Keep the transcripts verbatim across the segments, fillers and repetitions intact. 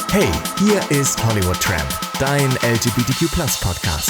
Hey, hier ist Hollywood Tramp, dein L G B T Q Plus Podcast.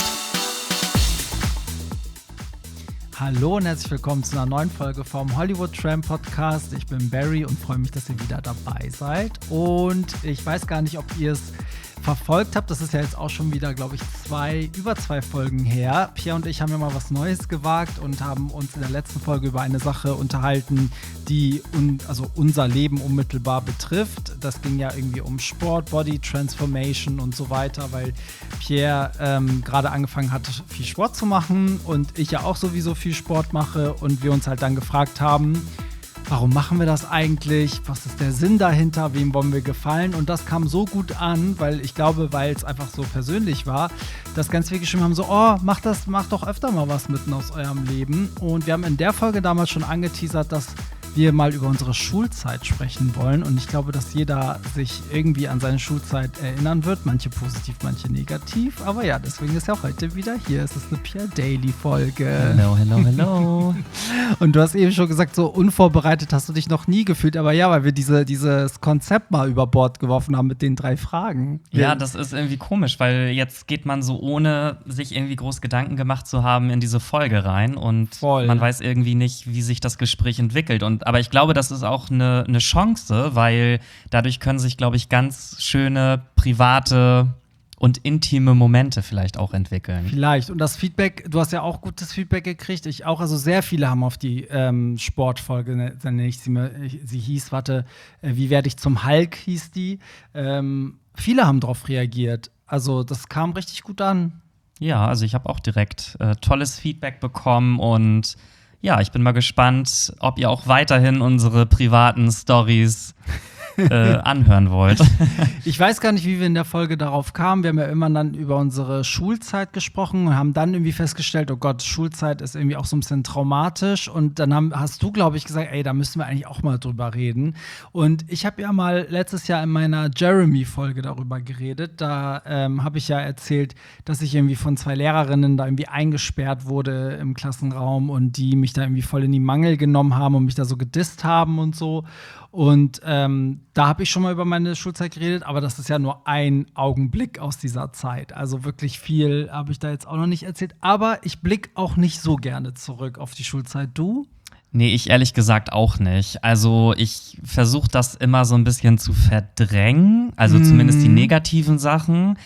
Hallo und herzlich willkommen zu einer neuen Folge vom Hollywood Tramp Podcast. Ich bin Barry und freue mich, dass ihr wieder dabei seid. Und ich weiß gar nicht, ob ihr es verfolgt habt. Das ist ja jetzt auch schon wieder, glaube ich, zwei, über zwei Folgen her. Pierre und ich haben ja mal was Neues gewagt und haben uns in der letzten Folge über eine Sache unterhalten, die un, also unser Leben unmittelbar betrifft. Das ging ja irgendwie um Sport, Body Transformation und so weiter, weil Pierre ähm, gerade angefangen hat, viel Sport zu machen und ich ja auch sowieso viel Sport mache und wir uns halt dann gefragt haben, warum machen wir das eigentlich? Was ist der Sinn dahinter? Wem wollen wir gefallen? Und das kam so gut an, weil ich glaube, weil es einfach so persönlich war, dass ganz viele geschrieben haben, so, oh, macht das, macht doch öfter mal was mitten aus eurem Leben. Und wir haben in der Folge damals schon angeteasert, dass wir mal über unsere Schulzeit sprechen wollen. Und ich glaube, dass jeder sich irgendwie an seine Schulzeit erinnern wird. Manche positiv, manche negativ. Aber ja, deswegen ist ja auch heute wieder hier. Es ist eine Pierre Daily Folge. Hello, hello, hello. Und du hast eben schon gesagt, so unvorbereitet hast du dich noch nie gefühlt. Aber ja, weil wir diese, dieses Konzept mal über Bord geworfen haben mit den drei Fragen. Ja, das ist irgendwie komisch, weil jetzt geht man so, ohne sich irgendwie groß Gedanken gemacht zu haben, in diese Folge rein. Und Voll. Man weiß irgendwie nicht, wie sich das Gespräch entwickelt. Und Aber ich glaube, das ist auch eine, eine Chance, weil dadurch können sich, glaube ich, ganz schöne private und intime Momente vielleicht auch entwickeln. Vielleicht. Und das Feedback, du hast ja auch gutes Feedback gekriegt. Ich auch. Also sehr viele haben auf die ähm, Sportfolge, ne, nenne ich sie mir, sie hieß, warte, äh, wie werde ich zum Hulk, hieß die. Ähm, viele haben darauf reagiert. Also das kam richtig gut an. Ja, also ich habe auch direkt äh, tolles Feedback bekommen und ja, ich bin mal gespannt, ob ihr auch weiterhin unsere privaten Storys äh, anhören wollt. Ich weiß gar nicht, wie wir in der Folge darauf kamen. Wir haben ja immer dann über unsere Schulzeit gesprochen und haben dann irgendwie festgestellt, oh Gott, Schulzeit ist irgendwie auch so ein bisschen traumatisch. Und dann haben, hast du, glaube ich, gesagt, ey, da müssen wir eigentlich auch mal drüber reden. Und ich habe ja mal letztes Jahr in meiner Jeremy-Folge darüber geredet. Da ähm, habe ich ja erzählt, dass ich irgendwie von zwei Lehrerinnen da irgendwie eingesperrt wurde im Klassenraum und die mich da irgendwie voll in die Mangel genommen haben und mich da so gedisst haben und so. Und ähm, da habe ich schon mal über meine Schulzeit geredet, aber das ist ja nur ein Augenblick aus dieser Zeit. Also wirklich viel habe ich da jetzt auch noch nicht erzählt. Aber ich blicke auch nicht so gerne zurück auf die Schulzeit. Du? Nee, ich ehrlich gesagt auch nicht. Also ich versuche das immer so ein bisschen zu verdrängen, also mm. zumindest die negativen Sachen.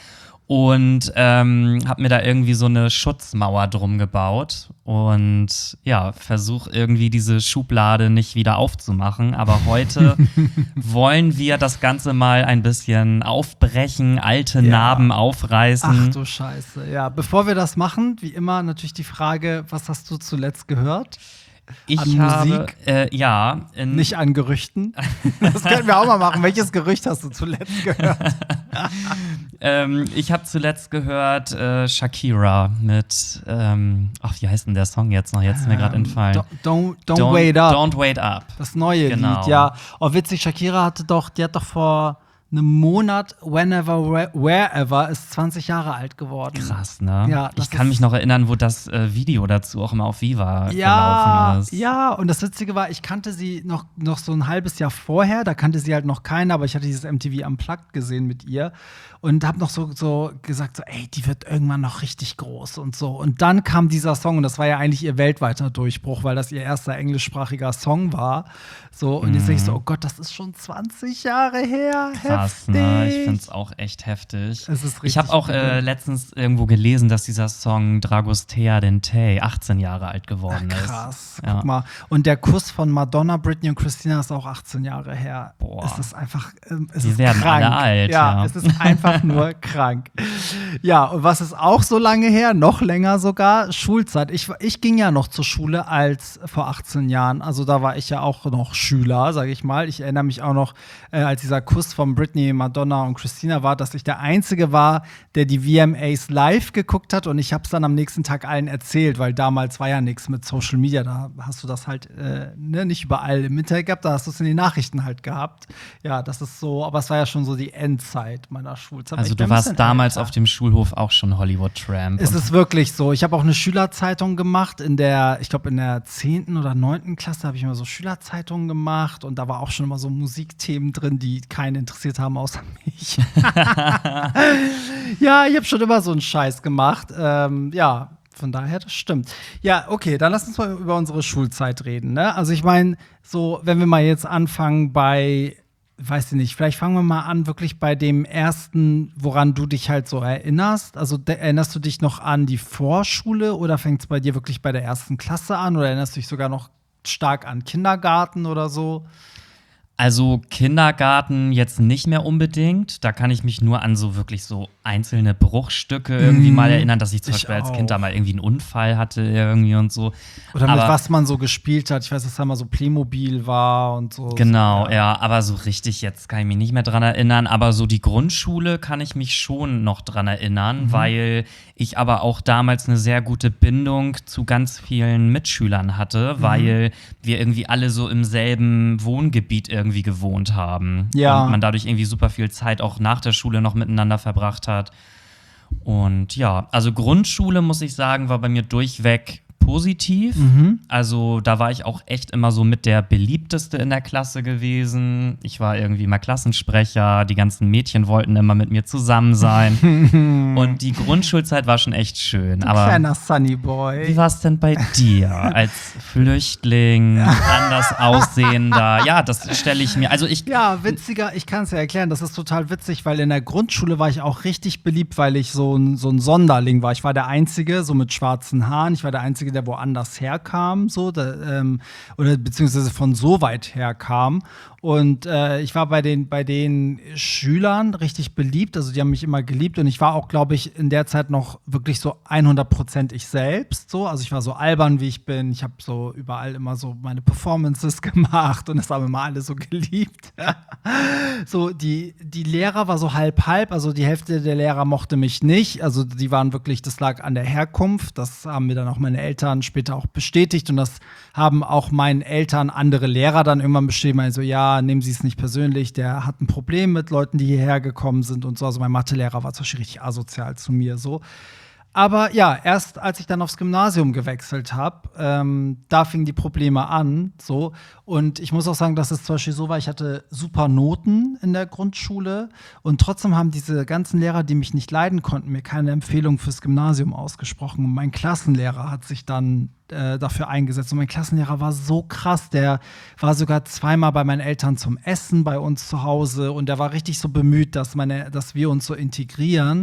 Und ähm, habe mir da irgendwie so eine Schutzmauer drum gebaut und ja, versuche irgendwie diese Schublade nicht wieder aufzumachen. Aber heute wollen wir das Ganze mal ein bisschen aufbrechen, alte ja. Narben aufreißen. Ach du Scheiße, ja. Bevor wir das machen, wie immer natürlich die Frage, was hast du zuletzt gehört? Ich an habe, Musik? Äh, ja. Nicht an Gerüchten? Das können wir auch mal machen. Welches Gerücht hast du zuletzt gehört? ähm, ich habe zuletzt gehört äh, Shakira mit, ähm, ach, wie heißt denn der Song jetzt noch? Jetzt ist mir gerade entfallen. Don't, don't, don't Wait Up. Don't Wait Up. Das neue genau. Lied, ja. Oh, witzig, Shakira hatte doch, die hat doch vor einem Monat, whenever, wherever, ist zwanzig Jahre alt geworden. Krass, ne? Ja, ich kann mich noch erinnern, wo das äh, Video dazu auch immer auf Viva ja, gelaufen ist. Ja, und das Witzige war, ich kannte sie noch, noch so ein halbes Jahr vorher, da kannte sie halt noch keiner, aber ich hatte dieses M T V Unplugged gesehen mit ihr und hab noch so, so gesagt, so, ey, die wird irgendwann noch richtig groß und so. Und dann kam dieser Song und das war ja eigentlich ihr weltweiter Durchbruch, weil das ihr erster englischsprachiger Song war. So, und mhm. jetzt denke ich so, oh Gott, das ist schon zwanzig Jahre her. Krass, ne? Ich finde es auch echt heftig. Es ist ich habe auch äh, letztens irgendwo gelesen, dass dieser Song Dragostea Dente achtzehn Jahre alt geworden Ach, ist. Krass, ja. guck mal. Und der Kuss von Madonna, Britney und Christina ist auch achtzehn Jahre her. Boah. Es ist einfach, ähm, es Die ist werden krank. alle alt. Ja, ja, es ist einfach nur krank. Ja, und was ist auch so lange her, noch länger sogar, Schulzeit. Ich, ich ging ja noch zur Schule als vor achtzehn Jahren. Also da war ich ja auch noch Schüler, sage ich mal. Ich erinnere mich auch noch, äh, als dieser Kuss von Britney, Madonna und Christina war, dass ich der Einzige war, der die V M As live geguckt hat. Und ich habe es dann am nächsten Tag allen erzählt, weil damals war ja nichts mit Social Media. Da hast du das halt äh, ne, nicht überall im Internet gehabt, da hast du es in den Nachrichten halt gehabt. Ja, das ist so, aber es war ja schon so die Endzeit meiner Schulzeit. Also du warst damals älter. Auf dem Schulhof auch schon Hollywood Tramp. Es ist wirklich so. Ich habe auch eine Schülerzeitung gemacht in der, ich glaube in der zehnten oder neunten Klasse habe ich immer so Schülerzeitungen gemacht und da war auch schon immer so Musikthemen drin, die keinen interessiert haben, außer mich. Ja, ich habe schon immer so einen Scheiß gemacht. Ähm, ja, von daher, das stimmt. Ja, okay, dann lass uns mal über unsere Schulzeit reden. Ne? Also ich meine, so, wenn wir mal jetzt anfangen bei, weiß ich nicht, vielleicht fangen wir mal an wirklich bei dem ersten, woran du dich halt so erinnerst. Also de- erinnerst du dich noch an die Vorschule oder fängt es bei dir wirklich bei der ersten Klasse an oder erinnerst du dich sogar noch stark an Kindergarten oder so? Also Kindergarten jetzt nicht mehr unbedingt. Da kann ich mich nur an so wirklich so einzelne Bruchstücke irgendwie Mm, mal erinnern, dass ich zum ich Beispiel als auch. Kind da mal irgendwie einen Unfall hatte irgendwie und so. Oder mit Aber- was man so gespielt hat. Ich weiß, dass da mal so Playmobil war und so. Genau, so, ja, aber so richtig jetzt kann ich mich nicht mehr dran erinnern. Aber so die Grundschule kann ich mich schon noch dran erinnern, Mhm. weil ich aber auch damals eine sehr gute Bindung zu ganz vielen Mitschülern hatte, Mhm. weil wir irgendwie alle so im selben Wohngebiet irgendwie gewohnt haben. Ja. Und man dadurch irgendwie super viel Zeit auch nach der Schule noch miteinander verbracht hat. Und ja, also Grundschule, muss ich sagen, war bei mir durchweg positiv. Mhm. Also da war ich auch echt immer so mit der beliebteste in der Klasse gewesen. Ich war irgendwie immer Klassensprecher. Die ganzen Mädchen wollten immer mit mir zusammen sein. Und die Grundschulzeit war schon echt schön. Aber Kleiner Sunny Boy. wie war es denn bei dir als Flüchtling, anders aussehender? Ja, das stelle ich mir. Also ich Ja, witziger, ich kann es ja erklären, das ist total witzig, weil in der Grundschule war ich auch richtig beliebt, weil ich so ein, so ein Sonderling war. Ich war der Einzige, so mit schwarzen Haaren, ich war der Einzige, der woanders herkam, so, da, ähm, oder beziehungsweise von so weit herkam. Und äh, ich war bei den, bei den Schülern richtig beliebt, also die haben mich immer geliebt und ich war auch, glaube ich, in der Zeit noch wirklich so hundert Prozent ich selbst, so. Also ich war so albern, wie ich bin, ich habe so überall immer so meine Performances gemacht und das haben immer alle so geliebt. So, die, die Lehrer war so halb-halb, also die Hälfte der Lehrer mochte mich nicht, also die waren wirklich, das lag an der Herkunft, das haben mir dann auch meine Eltern später auch bestätigt und das haben auch meinen Eltern andere Lehrer dann irgendwann bestätigt, meinen so, ja, nehmen Sie es nicht persönlich, der hat ein Problem mit Leuten, die hierher gekommen sind und so, also mein Mathelehrer war zum Beispiel richtig asozial zu mir, so. Aber ja, erst als ich dann aufs Gymnasium gewechselt habe, ähm, da fingen die Probleme an. So. Und ich muss auch sagen, dass es zum Beispiel so war, ich hatte super Noten in der Grundschule und trotzdem haben diese ganzen Lehrer, die mich nicht leiden konnten, mir keine Empfehlung fürs Gymnasium ausgesprochen. Und mein Klassenlehrer hat sich dann äh, dafür eingesetzt. Und mein Klassenlehrer war so krass, der war sogar zweimal bei meinen Eltern zum Essen bei uns zu Hause und der war richtig so bemüht, dass, meine, dass wir uns so integrieren.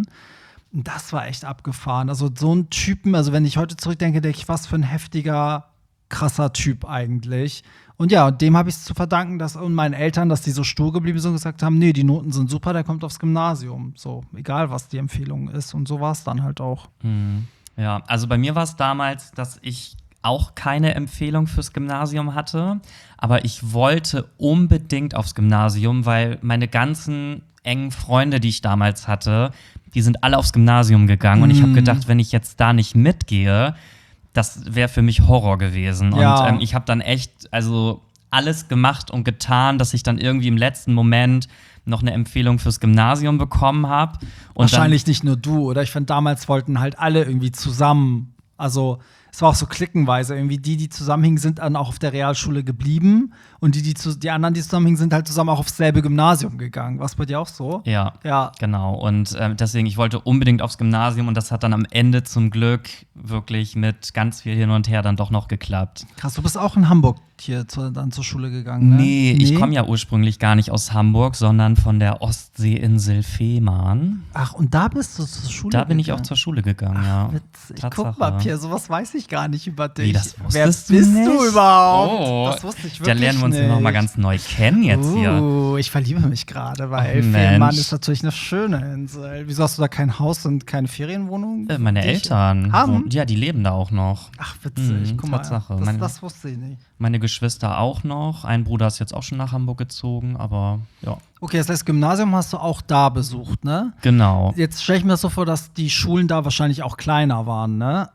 Das war echt abgefahren. Also so ein Typen, also wenn ich heute zurückdenke, denke ich, was für ein heftiger, krasser Typ eigentlich. Und ja, dem habe ich es zu verdanken, dass und meinen Eltern, dass die so stur geblieben sind und gesagt haben, nee, die Noten sind super, der kommt aufs Gymnasium. So, egal was die Empfehlung ist. Und so war es dann halt auch. Mhm. Ja, also bei mir war es damals, dass ich auch keine Empfehlung fürs Gymnasium hatte, aber ich wollte unbedingt aufs Gymnasium, weil meine ganzen engen Freunde, die ich damals hatte, die sind alle aufs Gymnasium gegangen. Und ich habe gedacht, wenn ich jetzt da nicht mitgehe, das wäre für mich Horror gewesen. Ja. Und ähm, ich habe dann echt, also alles gemacht und getan, dass ich dann irgendwie im letzten Moment noch eine Empfehlung fürs Gymnasium bekommen habe. Wahrscheinlich nicht nur du, oder? Ich fand, damals wollten halt alle irgendwie zusammen. Also es war auch so klickenweise. Irgendwie die, die zusammenhingen, sind dann auch auf der Realschule geblieben. Und die, die, zu, die anderen, die zusammenhingen, sind halt zusammen auch aufs selbe Gymnasium gegangen. War es bei dir auch so? Ja, Ja. genau. Und äh, deswegen, ich wollte unbedingt aufs Gymnasium und das hat dann am Ende zum Glück wirklich mit ganz viel hin und her dann doch noch geklappt. Krass, du bist auch in Hamburg hier zu, dann zur Schule gegangen, ne? Nee, ich komme ja ursprünglich gar nicht aus Hamburg, sondern von der Ostseeinsel Fehmarn. Ach, und da bist du zur Schule Da bin ich gegangen? auch zur Schule gegangen, ja. Witzig. Tatsache. Guck mal, Pierre, sowas weiß ich gar nicht über dich. Wie, das Wer wusstest bist du du nicht? überhaupt? Oh, Das wusste ich da wirklich lernen wir uns nicht. noch mal ganz neu kennen jetzt hier. Uh, ich verliebe mich gerade, weil Ach, Fehmarn Mensch. ist natürlich eine schöne Insel. Wieso hast du da kein Haus und keine Ferienwohnung? Äh, Meine Dich- Eltern, haben? wohnen- ja, die leben da auch noch. Ach, witzig. Mhm, Guck mal, Tatsache. das, Meine- das wusste ich nicht. Meine Geschwister auch noch. Ein Bruder ist jetzt auch schon nach Hamburg gezogen, aber ja, Okay, das heißt, Gymnasium hast du auch da besucht, ne? genau. Jetzt stelle ich mir das so vor, dass die Schulen da wahrscheinlich auch kleiner waren, ne?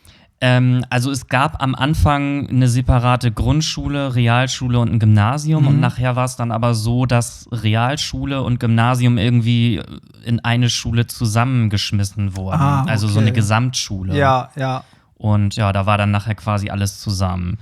Ähm, also es gab am Anfang eine separate Grundschule, Realschule und ein Gymnasium Mhm. und nachher war es dann aber so, dass Realschule und Gymnasium irgendwie in eine Schule zusammengeschmissen wurden. Ah, Also so okay. eine Gesamtschule. Ja, ja. Und ja, da war dann nachher quasi alles zusammen.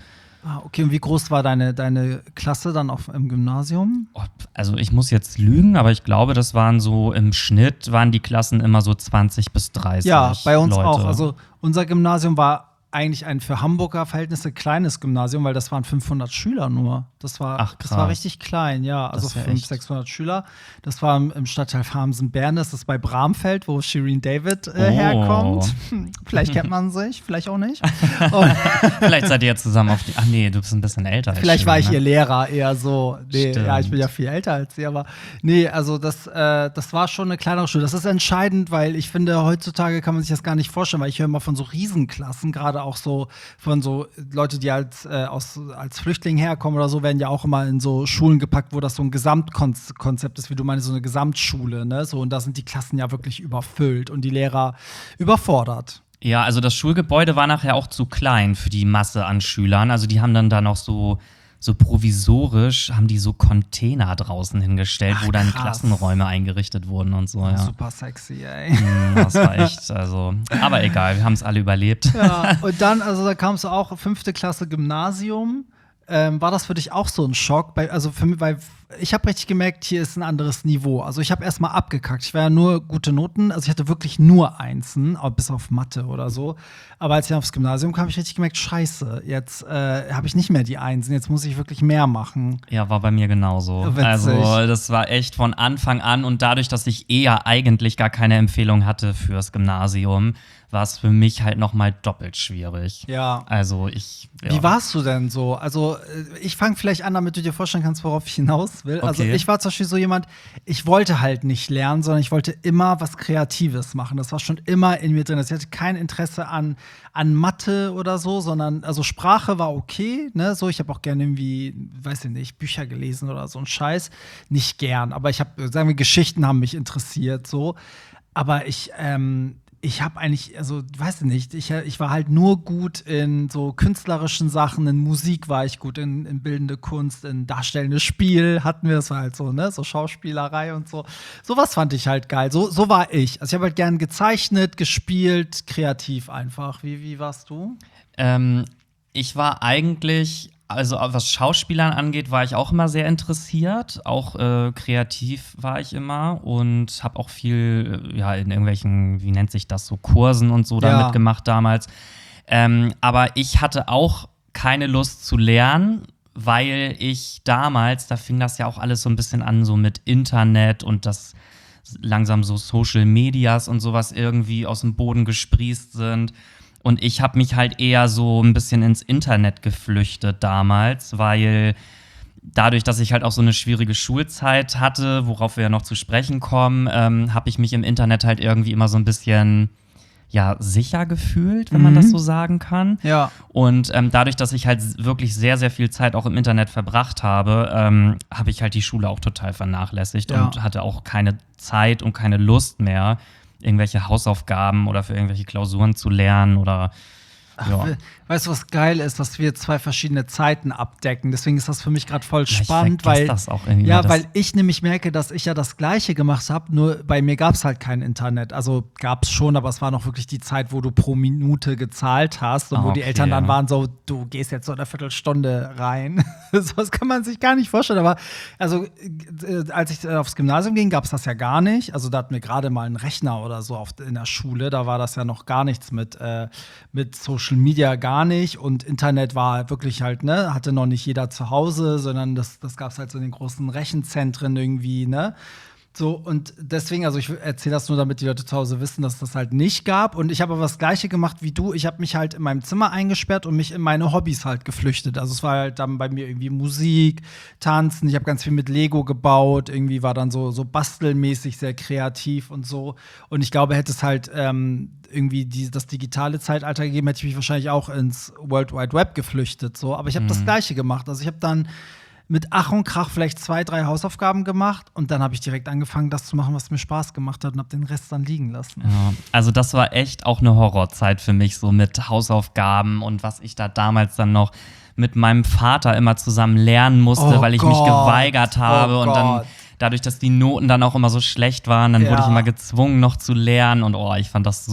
Ah, okay, und wie groß war deine, deine Klasse dann auf, im Gymnasium? Also ich muss jetzt lügen, aber ich glaube, das waren so im Schnitt waren die Klassen immer so zwanzig bis dreißig Ja, bei uns Leute. auch. Also unser Gymnasium war eigentlich ein für Hamburger Verhältnisse kleines Gymnasium, weil das waren fünfhundert Schüler nur. Das war, Ach, das war richtig klein, ja. Also Das ist ja fünfhundert, echt. sechshundert Schüler. Das war im, im Stadtteil Farmsen-Bern, das ist bei Bramfeld, wo Shirin David äh, Oh. herkommt. Vielleicht kennt man sich, vielleicht auch nicht. Und Vielleicht seid ihr jetzt zusammen auf die. Ach nee, du bist ein bisschen älter. als vielleicht Shirin, war ich ne? ihr Lehrer eher so. Nee, Stimmt. ja, ich bin ja viel älter als sie, aber nee, also das, äh, das war schon eine kleinere Schule. Das ist entscheidend, weil ich finde, heutzutage kann man sich das gar nicht vorstellen, weil ich höre immer von so Riesenklassen, gerade auch so von so Leute, die als, äh, aus, als Flüchtling herkommen oder so, werden ja auch immer in so Schulen gepackt, wo das so ein Gesamtkonzept ist, wie du meinst, so eine Gesamtschule, ne? So, und da sind die Klassen ja wirklich überfüllt und die Lehrer überfordert. Ja, also das Schulgebäude war nachher auch zu klein für die Masse an Schülern. Also die haben dann da noch so, so provisorisch, haben die so Container draußen hingestellt, Ach, wo dann krass. Klassenräume eingerichtet wurden und so. Ja. Super sexy, ey. Mm, Das war echt, also. Aber egal, wir haben es alle überlebt. Ja, und dann, also da kamst du auch fünfte Klasse Gymnasium. Ähm, war das für dich auch so ein Schock? Bei, also für mich, weil ich habe richtig gemerkt, hier ist ein anderes Niveau. Also ich habe erstmal abgekackt. Ich war ja nur gute Noten, also ich hatte wirklich nur Einsen, auch bis auf Mathe oder so. Aber als ich aufs Gymnasium kam, habe ich richtig gemerkt, scheiße, jetzt äh, habe ich nicht mehr die Einsen, jetzt muss ich wirklich mehr machen. Ja, war bei mir genauso. Witzig. Also, das war echt von Anfang an und dadurch, dass ich eher eigentlich gar keine Empfehlung hatte fürs Gymnasium, war es für mich halt noch mal doppelt schwierig. Ja. Also, ich. Ja. Wie warst du denn so? Also, äh, ich fange vielleicht an, damit du dir vorstellen kannst, worauf ich hinaus will. Also, Okay. ich war zum Beispiel so jemand, ich wollte halt nicht lernen, sondern ich wollte immer was Kreatives machen. Das war schon immer in mir drin. Ich hatte kein Interesse an, an Mathe oder so, sondern, also Sprache war okay, ne? So, ich habe auch gerne irgendwie, weiß ich nicht, Bücher gelesen oder so ein Scheiß. Nicht gern, aber ich habe, sagen wir, Geschichten haben mich interessiert, so. Aber ich, ähm, ich habe eigentlich, also, weiß ich nicht, ich, ich war halt nur gut in so künstlerischen Sachen, in Musik war ich gut, in, in bildende Kunst, in darstellendes Spiel hatten wir, das war halt so, ne, so Schauspielerei und so. Sowas fand ich halt geil, so, so war ich. Also ich habe halt gern gezeichnet, gespielt, kreativ einfach. Wie, wie warst du? Ähm, ich war eigentlich, also was Schauspielern angeht, war ich auch immer sehr interessiert. Auch äh, kreativ war ich immer und habe auch viel, äh, ja, in irgendwelchen, wie nennt sich das, so Kursen und so Ja. damit gemacht damals. Ähm, aber ich hatte auch keine Lust zu lernen, weil ich damals, da fing das ja auch alles so ein bisschen an, so mit Internet und das langsam so Social Medias und sowas irgendwie aus dem Boden gesprießt sind. Und ich habe mich halt eher so ein bisschen ins Internet geflüchtet damals, weil dadurch, dass ich halt auch so eine schwierige Schulzeit hatte, worauf wir ja noch zu sprechen kommen, ähm, habe ich mich im Internet halt irgendwie immer so ein bisschen, ja, sicher gefühlt, wenn man Mhm. das so sagen kann. Ja. Und ähm, dadurch, dass ich halt wirklich sehr, sehr viel Zeit auch im Internet verbracht habe, ähm, habe ich halt die Schule auch total vernachlässigt Ja. und hatte auch keine Zeit und keine Lust mehr, irgendwelche Hausaufgaben oder für irgendwelche Klausuren zu lernen oder ja. We- Weißt du, was geil ist, dass wir zwei verschiedene Zeiten abdecken. Deswegen ist das für mich gerade voll Ja, ich spannend, vergesse weil das auch irgendwie ja, mal, dass- weil ich nämlich merke, dass ich ja das Gleiche gemacht habe. Nur bei mir gab es halt kein Internet. Also gab es schon, aber es war noch wirklich die Zeit, wo du pro Minute gezahlt hast und Ah, wo die okay. Eltern dann waren so, du gehst jetzt so eine Viertelstunde rein. So was kann man sich gar nicht vorstellen. Aber also äh, als ich äh, aufs Gymnasium ging, gab es das ja gar nicht. Also da hatten wir gerade mal einen Rechner oder so auf, in der Schule. Da war das ja noch gar nichts mit, äh, mit Social Media, gar nicht. Und Internet war wirklich halt, ne, hatte noch nicht jeder zu Hause, sondern das, das gab es halt so in den großen Rechenzentren irgendwie, ne? So, und deswegen, also ich erzähle das nur, damit die Leute zu Hause wissen, dass es das halt nicht gab. Und ich habe aber das Gleiche gemacht wie du. Ich habe mich halt in meinem Zimmer eingesperrt und mich in meine Hobbys halt geflüchtet. Also es war halt dann bei mir irgendwie Musik, Tanzen. Ich habe ganz viel mit Lego gebaut. Irgendwie war dann so, so bastelmäßig sehr kreativ und so. Und ich glaube, hätte es halt ähm, irgendwie die, das digitale Zeitalter gegeben, hätte ich mich wahrscheinlich auch ins World Wide Web geflüchtet. So. Aber ich habe das Gleiche gemacht. Also ich habe dann mit Ach und Krach vielleicht zwei, drei Hausaufgaben gemacht und dann habe ich direkt angefangen, das zu machen, was mir Spaß gemacht hat und habe den Rest dann liegen lassen. Ja, also das war echt auch eine Horrorzeit für mich, so mit Hausaufgaben und was ich da damals dann noch mit meinem Vater immer zusammen lernen musste, Oh weil ich mich Gott. geweigert habe Oh und dann Gott. dadurch, dass die Noten dann auch immer so schlecht waren, dann Ja. wurde ich immer gezwungen noch zu lernen und oh, ich fand das so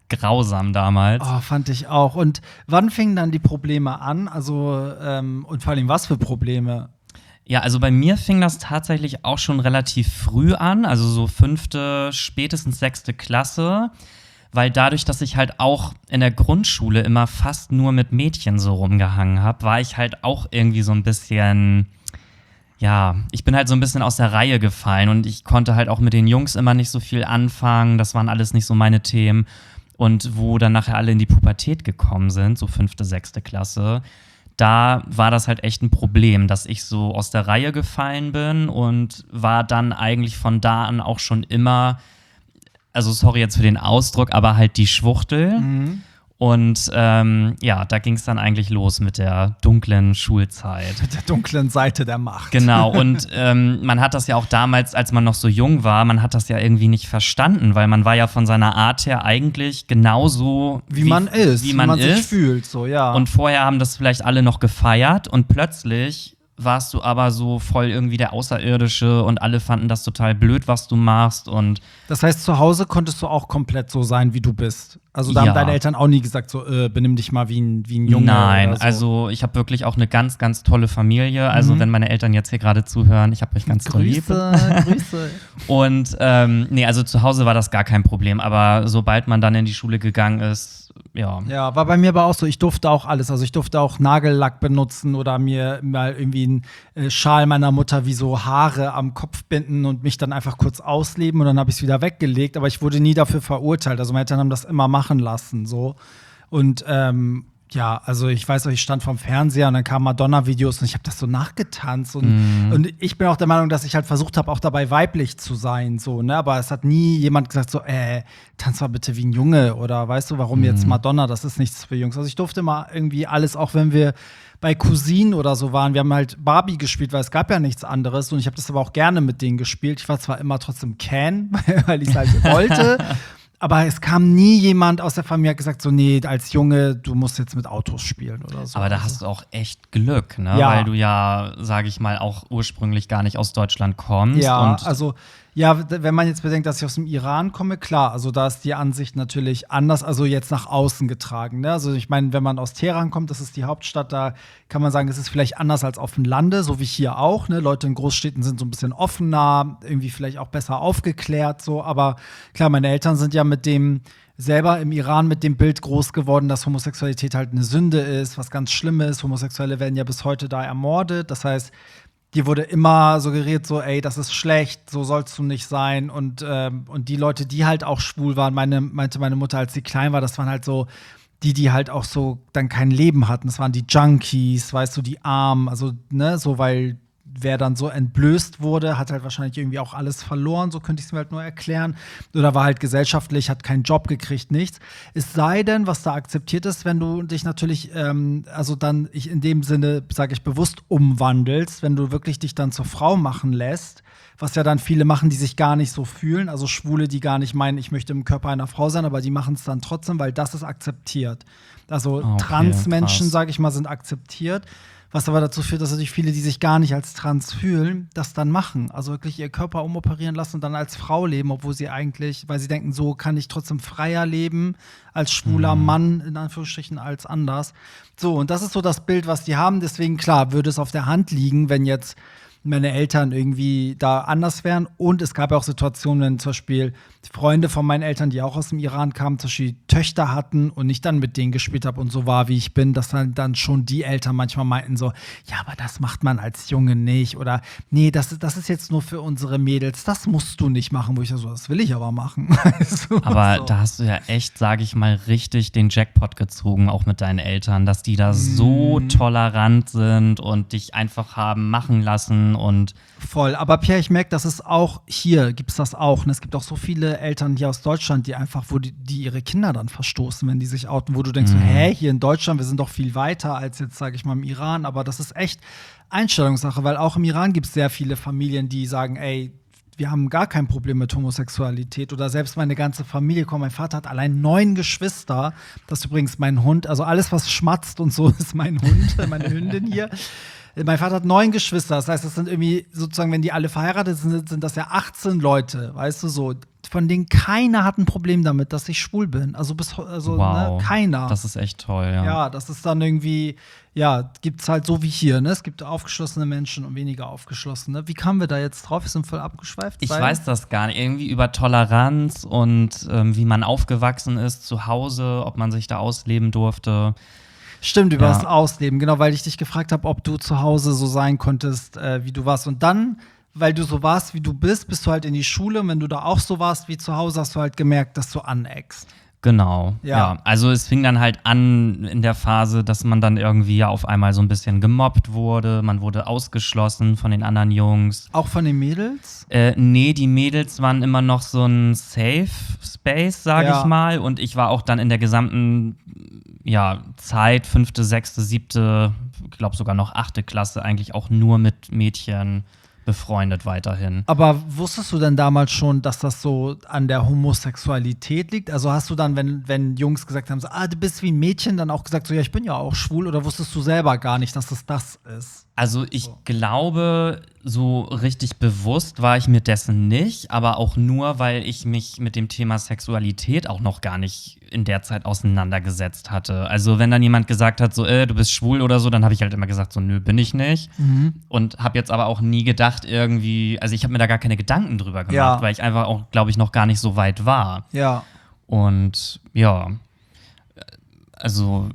grausam damals. Oh, fand ich auch. Und wann fingen dann die Probleme an? Also, ähm, und vor allem, was für Probleme? Ja, also bei mir fing das tatsächlich auch schon relativ früh an, also so fünfte, spätestens sechste Klasse, weil dadurch, dass ich halt auch in der Grundschule immer fast nur mit Mädchen so rumgehangen habe, war ich halt auch irgendwie so ein bisschen, ja, ich bin halt so ein bisschen aus der Reihe gefallen und ich konnte halt auch mit den Jungs immer nicht so viel anfangen, das waren alles nicht so meine Themen. Und wo dann nachher alle in die Pubertät gekommen sind, so fünfte, sechste Klasse, da war das halt echt ein Problem, dass ich so aus der Reihe gefallen bin und war dann eigentlich von da an auch schon immer, also sorry jetzt für den Ausdruck, aber halt die Schwuchtel. Mhm. Und ähm, ja, da ging es dann eigentlich los mit der dunklen Schulzeit. Mit der dunklen Seite der Macht. Genau, und ähm, man hat das ja auch damals, als man noch so jung war, man hat das ja irgendwie nicht verstanden, weil man war ja von seiner Art her eigentlich genauso Wie, wie man ist, wie man, wie man ist. sich fühlt, so, ja. Und vorher haben das vielleicht alle noch gefeiert und plötzlich warst du aber so voll irgendwie der Außerirdische und alle fanden das total blöd, was du machst. Und das heißt, zu Hause konntest du auch komplett so sein, wie du bist. Also da ja. haben deine Eltern auch nie gesagt, so äh, benimm dich mal wie ein, wie ein Junge. Nein, oder so. also ich habe wirklich auch eine ganz, ganz tolle Familie. Also Mhm. wenn meine Eltern jetzt hier gerade zuhören, ich habe euch ganz doll lieb. Grüße, Grüße. Und ähm, nee, also zu Hause war das gar kein Problem. Aber sobald man dann in die Schule gegangen ist, ja. Ja, war bei mir aber auch so, ich durfte auch alles. Also ich durfte auch Nagellack benutzen oder mir mal irgendwie einen äh, Schal meiner Mutter wie so Haare am Kopf binden und mich dann einfach kurz ausleben und dann habe ich es wieder weggelegt. Aber ich wurde nie dafür verurteilt. Also meine Eltern haben das immer machen lassen, so. Und ähm, ja, also ich weiß auch, ich stand vorm Fernseher und dann kamen Madonna-Videos und ich habe das so nachgetanzt. Und, Mhm. und ich bin auch der Meinung, dass ich halt versucht habe, auch dabei weiblich zu sein, so, ne? Aber es hat nie jemand gesagt, so, äh, tanz mal bitte wie ein Junge oder weißt du, warum jetzt Madonna, das ist nichts für Jungs. Also ich durfte mal irgendwie alles, auch wenn wir bei Cousinen oder so waren, wir haben halt Barbie gespielt, weil es gab ja nichts anderes und ich habe das aber auch gerne mit denen gespielt. Ich war zwar immer trotzdem Ken, weil ich es halt wollte. Aber es kam nie jemand aus der Familie, hat gesagt, so, nee, als Junge, du musst jetzt mit Autos spielen oder so. Aber da hast du auch echt Glück, ne? Ja. Weil du ja, sage ich mal, auch ursprünglich gar nicht aus Deutschland kommst. Ja, und also, ja, wenn man jetzt bedenkt, dass ich aus dem Iran komme, klar, also da ist die Ansicht natürlich anders, also jetzt nach außen getragen, ne? Also ich meine, wenn man aus Teheran kommt, das ist die Hauptstadt, da kann man sagen, es ist vielleicht anders als auf dem Lande, so wie hier auch, ne? Leute in Großstädten sind so ein bisschen offener, irgendwie vielleicht auch besser aufgeklärt, so, aber klar, meine Eltern sind ja mit dem selber im Iran mit dem Bild groß geworden, dass Homosexualität halt eine Sünde ist, was ganz Schlimmes. Homosexuelle werden ja bis heute da ermordet. Das heißt, dir wurde immer suggeriert, so, ey, das ist schlecht, so sollst du nicht sein. Und, ähm, und die Leute, die halt auch schwul waren, meine, meinte meine Mutter, als sie klein war, das waren halt so die, die halt auch so dann kein Leben hatten. Das waren die Junkies, weißt du, die Armen, also, ne, so, weil wer dann so entblößt wurde, hat halt wahrscheinlich irgendwie auch alles verloren, so könnte ich es mir halt nur erklären. Oder war halt gesellschaftlich, hat keinen Job gekriegt, nichts. Es sei denn, was da akzeptiert ist, wenn du dich natürlich, ähm, also dann ich in dem Sinne, sage ich bewusst, umwandelst, wenn du wirklich dich dann zur Frau machen lässt, was ja dann viele machen, die sich gar nicht so fühlen, also Schwule, die gar nicht meinen, ich möchte im Körper einer Frau sein, aber die machen es dann trotzdem, weil das ist akzeptiert. Also Okay, Transmenschen, krass. sage ich mal, sind akzeptiert. Was aber dazu führt, dass natürlich viele, die sich gar nicht als trans fühlen, das dann machen. Also wirklich ihr Körper umoperieren lassen und dann als Frau leben, obwohl sie eigentlich, weil sie denken, so kann ich trotzdem freier leben als schwuler Mhm. Mann, in Anführungsstrichen, als anders. So, und das ist so das Bild, was die haben. Deswegen, klar, würde es auf der Hand liegen, wenn jetzt meine Eltern irgendwie da anders wären. Und es gab ja auch Situationen, wenn zum Beispiel Freunde von meinen Eltern, die auch aus dem Iran kamen, zum Beispiel Töchter hatten und ich dann mit denen gespielt habe und so war, wie ich bin, dass dann, dann schon die Eltern manchmal meinten so, ja, aber das macht man als Junge nicht. Oder nee, das, das ist jetzt nur für unsere Mädels, das musst du nicht machen. Wo ich so, das will ich aber machen. so, Aber so. da hast du ja echt, sage ich mal, richtig den Jackpot gezogen, auch mit deinen Eltern, dass die da so Mhm. tolerant sind und dich einfach haben machen lassen und Voll, aber Pierre, ich merke, dass es auch hier gibt es das auch. Ne? Es gibt auch so viele Eltern hier aus Deutschland, die einfach, wo die, die ihre Kinder dann verstoßen, wenn die sich outen, wo du denkst, Mhm. so, hä, hier in Deutschland, wir sind doch viel weiter als jetzt, sage ich mal, im Iran. Aber das ist echt Einstellungssache, weil auch im Iran gibt es sehr viele Familien, die sagen, ey, wir haben gar kein Problem mit Homosexualität oder selbst meine ganze Familie, komm, mein Vater hat allein neun Geschwister. Das ist übrigens mein Hund, also alles, was schmatzt und so, ist mein Hund, meine Hündin hier. Mein Vater hat neun Geschwister, das heißt, das sind irgendwie sozusagen, wenn die alle verheiratet sind, sind das ja achtzehn Leute, weißt du, so von denen keiner hat ein Problem damit, dass ich schwul bin. Also bis also Wow. ne, keiner. Das ist echt toll, ja. Ja, das ist dann irgendwie, ja, gibt's halt so wie hier, ne? Es gibt aufgeschlossene Menschen und weniger aufgeschlossene. Wie kamen wir da jetzt drauf? Wir sind voll abgeschweift. Ich weil- weiß das gar nicht. Irgendwie über Toleranz und ähm, wie man aufgewachsen ist zu Hause, ob man sich da ausleben durfte. Stimmt, über Ja. das Ausleben, genau, weil ich dich gefragt habe, ob du zu Hause so sein konntest, äh, wie du warst. Und dann, weil du so warst, wie du bist, bist du halt in die Schule. Und wenn du da auch so warst wie zu Hause, hast du halt gemerkt, dass du aneckst. Genau, Ja. ja. Also es fing dann halt an in der Phase, dass man dann irgendwie ja auf einmal so ein bisschen gemobbt wurde. Man wurde ausgeschlossen von den anderen Jungs. Auch von den Mädels? Äh, nee, die Mädels waren immer noch so ein Safe Space, sage Ja. ich mal. Und ich war auch dann in der gesamten ja, Zeit, fünfte, sechste, siebte, ich glaube sogar noch achte Klasse, eigentlich auch nur mit Mädchen befreundet weiterhin. Aber wusstest du denn damals schon, dass das so an der Homosexualität liegt? Also hast du dann, wenn, wenn Jungs gesagt haben, so, ah, du bist wie ein Mädchen, dann auch gesagt, so, ja, ich bin ja auch schwul, oder wusstest du selber gar nicht, dass es das ist? Also ich glaube, so richtig bewusst war ich mir dessen nicht, aber auch nur, weil ich mich mit dem Thema Sexualität auch noch gar nicht in der Zeit auseinandergesetzt hatte. Also wenn dann jemand gesagt hat, so, äh, du bist schwul oder so, dann habe ich halt immer gesagt, so, nö, bin ich nicht. Und habe jetzt aber auch nie gedacht irgendwie, also ich habe mir da gar keine Gedanken drüber gemacht, Ja. weil ich einfach auch, glaube ich, noch gar nicht so weit war. Ja. Und ja, also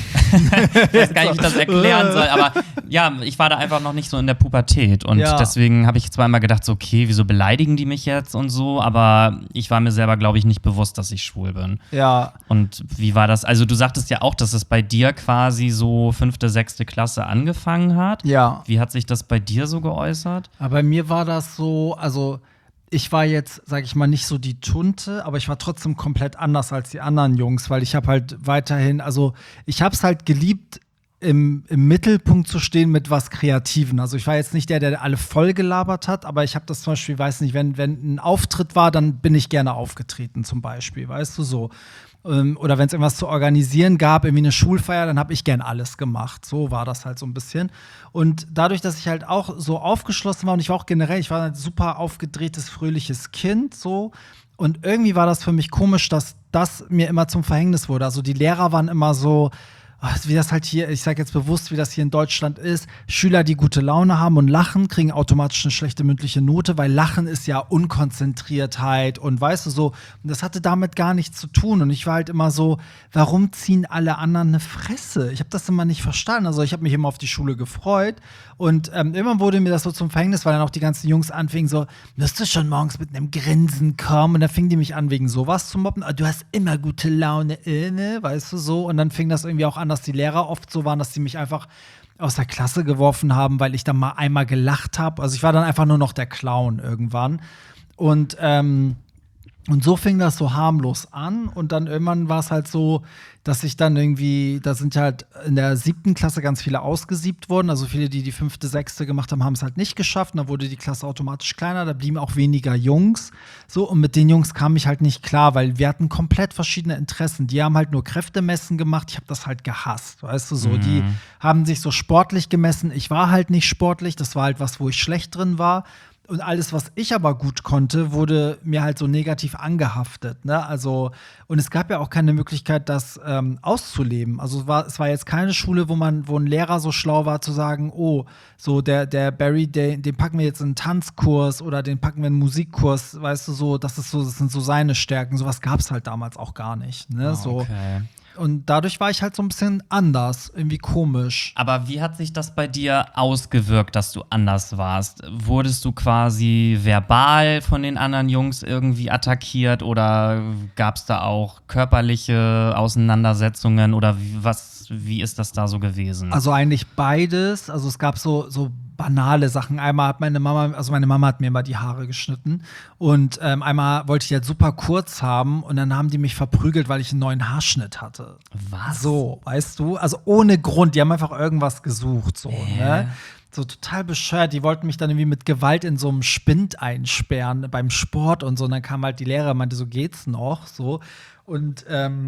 ich weiß gar nicht, wie ich das erklären soll, aber ja, ich war da einfach noch nicht so in der Pubertät und Ja. deswegen habe ich zwar immer gedacht, so, okay, wieso beleidigen die mich jetzt und so, aber ich war mir selber, glaube ich, nicht bewusst, dass ich schwul bin. Ja. Und wie war das? Also du sagtest ja auch, dass es bei dir quasi so fünfte, sechste Klasse angefangen hat. Ja. Wie hat sich das bei dir so geäußert? Aber bei mir war das so, also ich war jetzt, sag ich mal, nicht so die Tunte, aber ich war trotzdem komplett anders als die anderen Jungs, weil ich habe halt weiterhin, also ich habe es halt geliebt, im, im Mittelpunkt zu stehen mit was Kreativen. Also ich war jetzt nicht der, der alle voll gelabert hat, aber ich habe das zum Beispiel, weiß nicht, wenn, wenn ein Auftritt war, dann bin ich gerne aufgetreten zum Beispiel, weißt du, so. Ähm, Oder wenn es irgendwas zu organisieren gab, irgendwie eine Schulfeier, dann habe ich gern alles gemacht. So war das halt so ein bisschen. Und dadurch, dass ich halt auch so aufgeschlossen war und ich war auch generell, ich war ein super aufgedrehtes, fröhliches Kind, so. Und irgendwie war das für mich komisch, dass das mir immer zum Verhängnis wurde. Also die Lehrer waren immer so, wie das halt hier, ich sage jetzt bewusst, wie das hier in Deutschland ist, Schüler, die gute Laune haben und lachen, kriegen automatisch eine schlechte mündliche Note, weil Lachen ist ja Unkonzentriertheit und weißt du so, und das hatte damit gar nichts zu tun und ich war halt immer so, warum ziehen alle anderen eine Fresse? Ich habe das immer nicht verstanden, also ich habe mich immer auf die Schule gefreut und ähm, irgendwann wurde mir das so zum Verhängnis, weil dann auch die ganzen Jungs anfingen so, müsstest du schon morgens mit einem Grinsen kommen und dann fingen die mich an wegen sowas zu mobben, du hast immer gute Laune, äh, ne? Weißt du so, und dann fing das irgendwie auch an, dass die Lehrer oft so waren, dass die mich einfach aus der Klasse geworfen haben, weil ich dann mal einmal gelacht habe. Also ich war dann einfach nur noch der Clown irgendwann. Und, ähm, und so fing das so harmlos an. Und dann irgendwann war es halt so, dass ich dann irgendwie, da sind halt in der siebten Klasse ganz viele ausgesiebt worden. Also viele, die die fünfte, sechste gemacht haben, haben es halt nicht geschafft. Und da wurde die Klasse automatisch kleiner, da blieben auch weniger Jungs. So, und mit den Jungs kam ich halt nicht klar, weil wir hatten komplett verschiedene Interessen. Die haben halt nur Kräftemessen gemacht, ich habe das halt gehasst, weißt du so. Mhm. Die haben sich so sportlich gemessen, ich war halt nicht sportlich, das war halt was, wo ich schlecht drin war. Und alles, was ich aber gut konnte, wurde mir halt so negativ angehaftet. Ne? Also, und es gab ja auch keine Möglichkeit, das ähm, auszuleben. Also es war, es war jetzt keine Schule, wo man, wo ein Lehrer so schlau war zu sagen, oh, so der, der Barry, den, den packen wir jetzt in einen Tanzkurs oder den packen wir in einen Musikkurs, weißt du, so, das ist so, das sind so seine Stärken. Sowas gab es halt damals auch gar nicht. Ne? Ah, So. okay. Und dadurch war ich halt so ein bisschen anders, irgendwie komisch. Aber wie hat sich das bei dir ausgewirkt, dass du anders warst? Wurdest du quasi verbal von den anderen Jungs irgendwie attackiert oder gab es da auch körperliche Auseinandersetzungen oder wie, was, wie ist das da so gewesen? Also eigentlich beides. Also es gab so, so banale Sachen. Einmal hat meine Mama, also meine Mama hat mir immer die Haare geschnitten und ähm, einmal wollte ich die halt super kurz haben und dann haben die mich verprügelt, weil ich einen neuen Haarschnitt hatte. Was? So, weißt du? Also ohne Grund. Die haben einfach irgendwas gesucht, so, Äh. ne? So total bescheuert. Die wollten mich dann irgendwie mit Gewalt in so einem Spind einsperren beim Sport und so. Und dann kam halt die Lehrer und meinte, so geht's noch, so. Und ähm,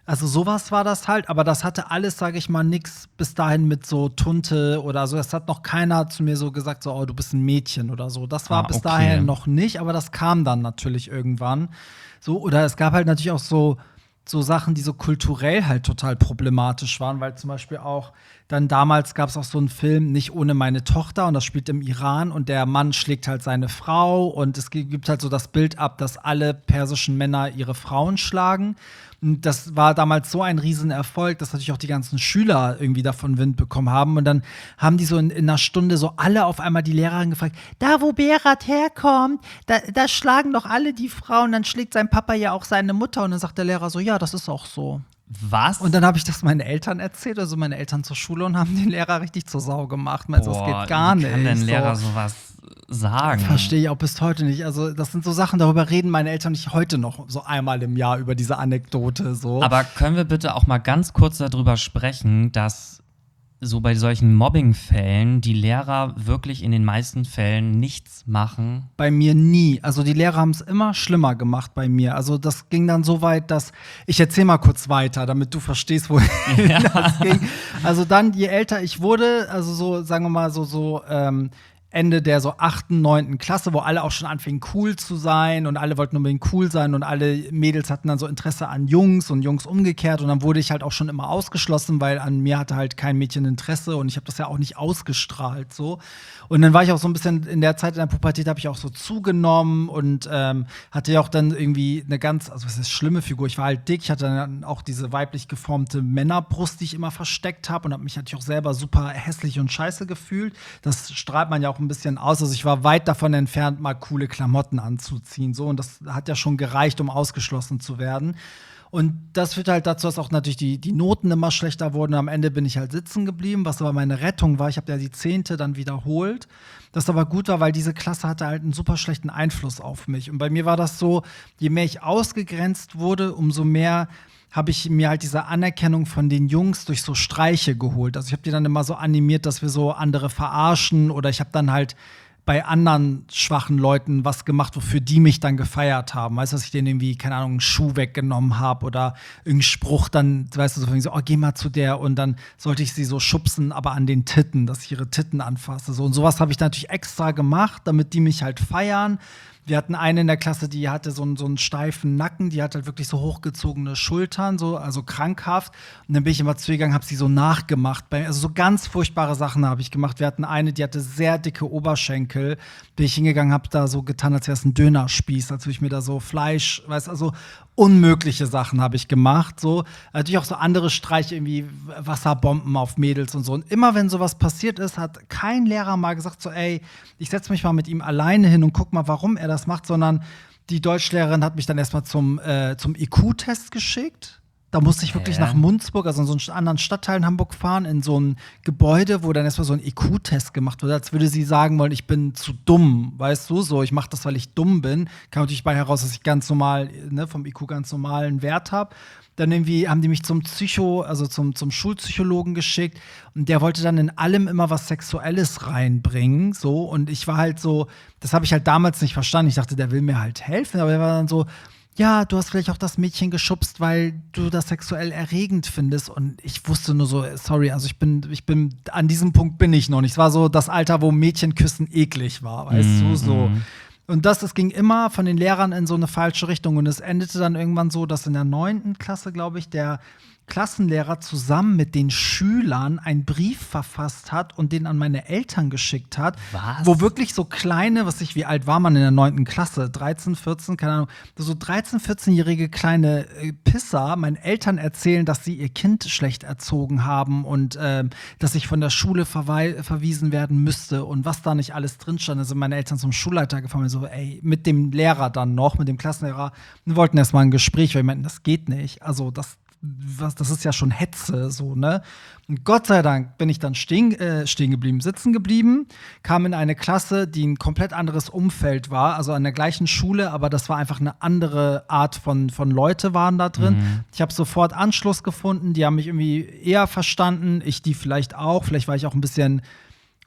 Also sowas war das halt, aber das hatte alles, sage ich mal, nix bis dahin mit so Tunte oder so. Es hat noch keiner zu mir so gesagt, so, oh, du bist ein Mädchen oder so. Das war Ah, bis okay. dahin noch nicht, aber das kam dann natürlich irgendwann. So, oder es gab halt natürlich auch so, so Sachen, die so kulturell halt total problematisch waren, weil zum Beispiel auch dann damals gab es auch so einen Film, Nicht ohne meine Tochter, und das spielt im Iran und der Mann schlägt halt seine Frau und es gibt halt so das Bild ab, dass alle persischen Männer ihre Frauen schlagen. Und das war damals so ein Riesenerfolg, dass natürlich auch die ganzen Schüler irgendwie davon Wind bekommen haben. Und dann haben die so in, in einer Stunde so alle auf einmal die Lehrerin gefragt, da wo Berat herkommt, da, da schlagen doch alle die Frauen, dann schlägt sein Papa ja auch seine Mutter. Und dann sagt der Lehrer so, ja, das ist auch so. Was? Und dann habe ich das meinen Eltern erzählt, also meine Eltern zur Schule, und haben den Lehrer richtig zur Sau gemacht. Meinst du, das geht gar wie nicht. kann denn Lehrer so. sowas sagen? Verstehe ich auch bis heute nicht. Also, das sind so Sachen, darüber reden meine Eltern nicht heute noch so einmal im Jahr über diese Anekdote. So. Aber können wir bitte auch mal ganz kurz darüber sprechen, dass so bei solchen Mobbing-Fällen die Lehrer wirklich in den meisten Fällen nichts machen? Bei mir nie. Also die Lehrer haben es immer schlimmer gemacht bei mir. Also das ging dann so weit, dass ich erzähl mal kurz weiter, damit du verstehst, wohin Ja. das ging. Also dann, je älter ich wurde, also so, sagen wir mal so, so ähm, Ende der so achten, neunten Klasse, wo alle auch schon anfingen cool zu sein und alle wollten unbedingt cool sein und alle Mädels hatten dann so Interesse an Jungs und Jungs umgekehrt und dann wurde ich halt auch schon immer ausgeschlossen, weil an mir hatte halt kein Mädchen Interesse und ich habe das ja auch nicht ausgestrahlt so. Und dann war ich auch so ein bisschen in der Zeit in der Pubertät, habe ich auch so zugenommen und ähm, hatte ja auch dann irgendwie eine ganz, also was ist schlimme Figur, ich war halt dick, ich hatte dann auch diese weiblich geformte Männerbrust, die ich immer versteckt habe und habe mich natürlich auch selber super hässlich und scheiße gefühlt. Das strahlt man ja auch ein bisschen aus. Also ich war weit davon entfernt, mal coole Klamotten anzuziehen. So. Und das hat ja schon gereicht, um ausgeschlossen zu werden. Und das führt halt dazu, dass auch natürlich die, die Noten immer schlechter wurden. Am Ende bin ich halt sitzen geblieben, was aber meine Rettung war. Ich habe ja die Zehnte dann wiederholt. Das aber gut war, weil diese Klasse hatte halt einen super schlechten Einfluss auf mich. Und bei mir war das so, je mehr ich ausgegrenzt wurde, umso mehr habe ich mir halt diese Anerkennung von den Jungs durch so Streiche geholt. Also ich habe die dann immer so animiert, dass wir so andere verarschen oder ich habe dann halt bei anderen schwachen Leuten was gemacht, wofür die mich dann gefeiert haben. Weißt du, dass ich denen irgendwie, keine Ahnung, einen Schuh weggenommen habe oder irgendeinen Spruch dann, weißt du, so, oh, geh mal zu der und dann sollte ich sie so schubsen, aber an den Titten, dass ich ihre Titten anfasse. So. Und sowas habe ich natürlich extra gemacht, damit die mich halt feiern. Wir hatten eine in der Klasse, die hatte so einen, so einen steifen Nacken, die hat halt wirklich so hochgezogene Schultern, so, also krankhaft. Und dann bin ich immer zu ihr gegangen, habe sie so nachgemacht. Also so ganz furchtbare Sachen habe ich gemacht. Wir hatten eine, die hatte sehr dicke Oberschenkel. Bin ich hingegangen, habe da so getan, als wäre es ein Dönerspieß, als würde ich mir da so Fleisch, weißt du, also unmögliche Sachen habe ich gemacht. So. Natürlich auch so andere Streiche, irgendwie Wasserbomben auf Mädels und so. Und immer wenn sowas passiert ist, hat kein Lehrer mal gesagt, so, ey, ich setze mich mal mit ihm alleine hin und guck mal, warum er das macht, sondern die Deutschlehrerin hat mich dann erstmal zum, äh, zum I Q-Test geschickt. Da musste ich wirklich Hä? nach Munzburg, also in so einen anderen Stadtteil in Hamburg fahren, in so ein Gebäude, wo dann erstmal so ein I Q-Test gemacht wird, als würde sie sagen wollen, ich bin zu dumm, weißt du, so, ich mache das, weil ich dumm bin. Kam natürlich bei heraus, dass ich ganz normal, ne, vom I Q ganz normalen Wert habe. Dann irgendwie haben die mich zum Psycho, also zum, zum Schulpsychologen geschickt und der wollte dann in allem immer was Sexuelles reinbringen, so, und ich war halt so, das habe ich halt damals nicht verstanden. Ich dachte, der will mir halt helfen, aber der war dann so, ja, du hast vielleicht auch das Mädchen geschubst, weil du das sexuell erregend findest. Und ich wusste nur so, sorry, also ich bin, ich bin, an diesem Punkt bin ich noch nicht. Es war so das Alter, wo Mädchenküssen eklig war, weißt Mhm. du, so. Und das, es ging immer von den Lehrern in so eine falsche Richtung. Und es endete dann irgendwann so, dass in der neunten Klasse, glaube ich, der Klassenlehrer zusammen mit den Schülern einen Brief verfasst hat und den an meine Eltern geschickt hat. Was? Wo wirklich so kleine, was ich, wie alt war man in der neunten Klasse? dreizehn, vierzehn, keine Ahnung. So dreizehn-, vierzehnjährige kleine äh, Pisser meinen Eltern erzählen, dass sie ihr Kind schlecht erzogen haben und ähm, dass ich von der Schule verwei- verwiesen werden müsste und was da nicht alles drin stand. Also meine Eltern zum Schulleiter gefahren und so, ey, mit dem Lehrer dann noch, mit dem Klassenlehrer. Wir wollten erst mal ein Gespräch, weil wir meinten, das geht nicht. Also das Was, das ist ja schon Hetze, so, ne? Und Gott sei Dank bin ich dann stehen, äh, stehen geblieben, sitzen geblieben, kam in eine Klasse, die ein komplett anderes Umfeld war, also an der gleichen Schule, aber das war einfach eine andere Art von, von Leute waren da drin. Mhm. Ich habe sofort Anschluss gefunden, die haben mich irgendwie eher verstanden, ich die vielleicht auch, vielleicht war ich auch ein bisschen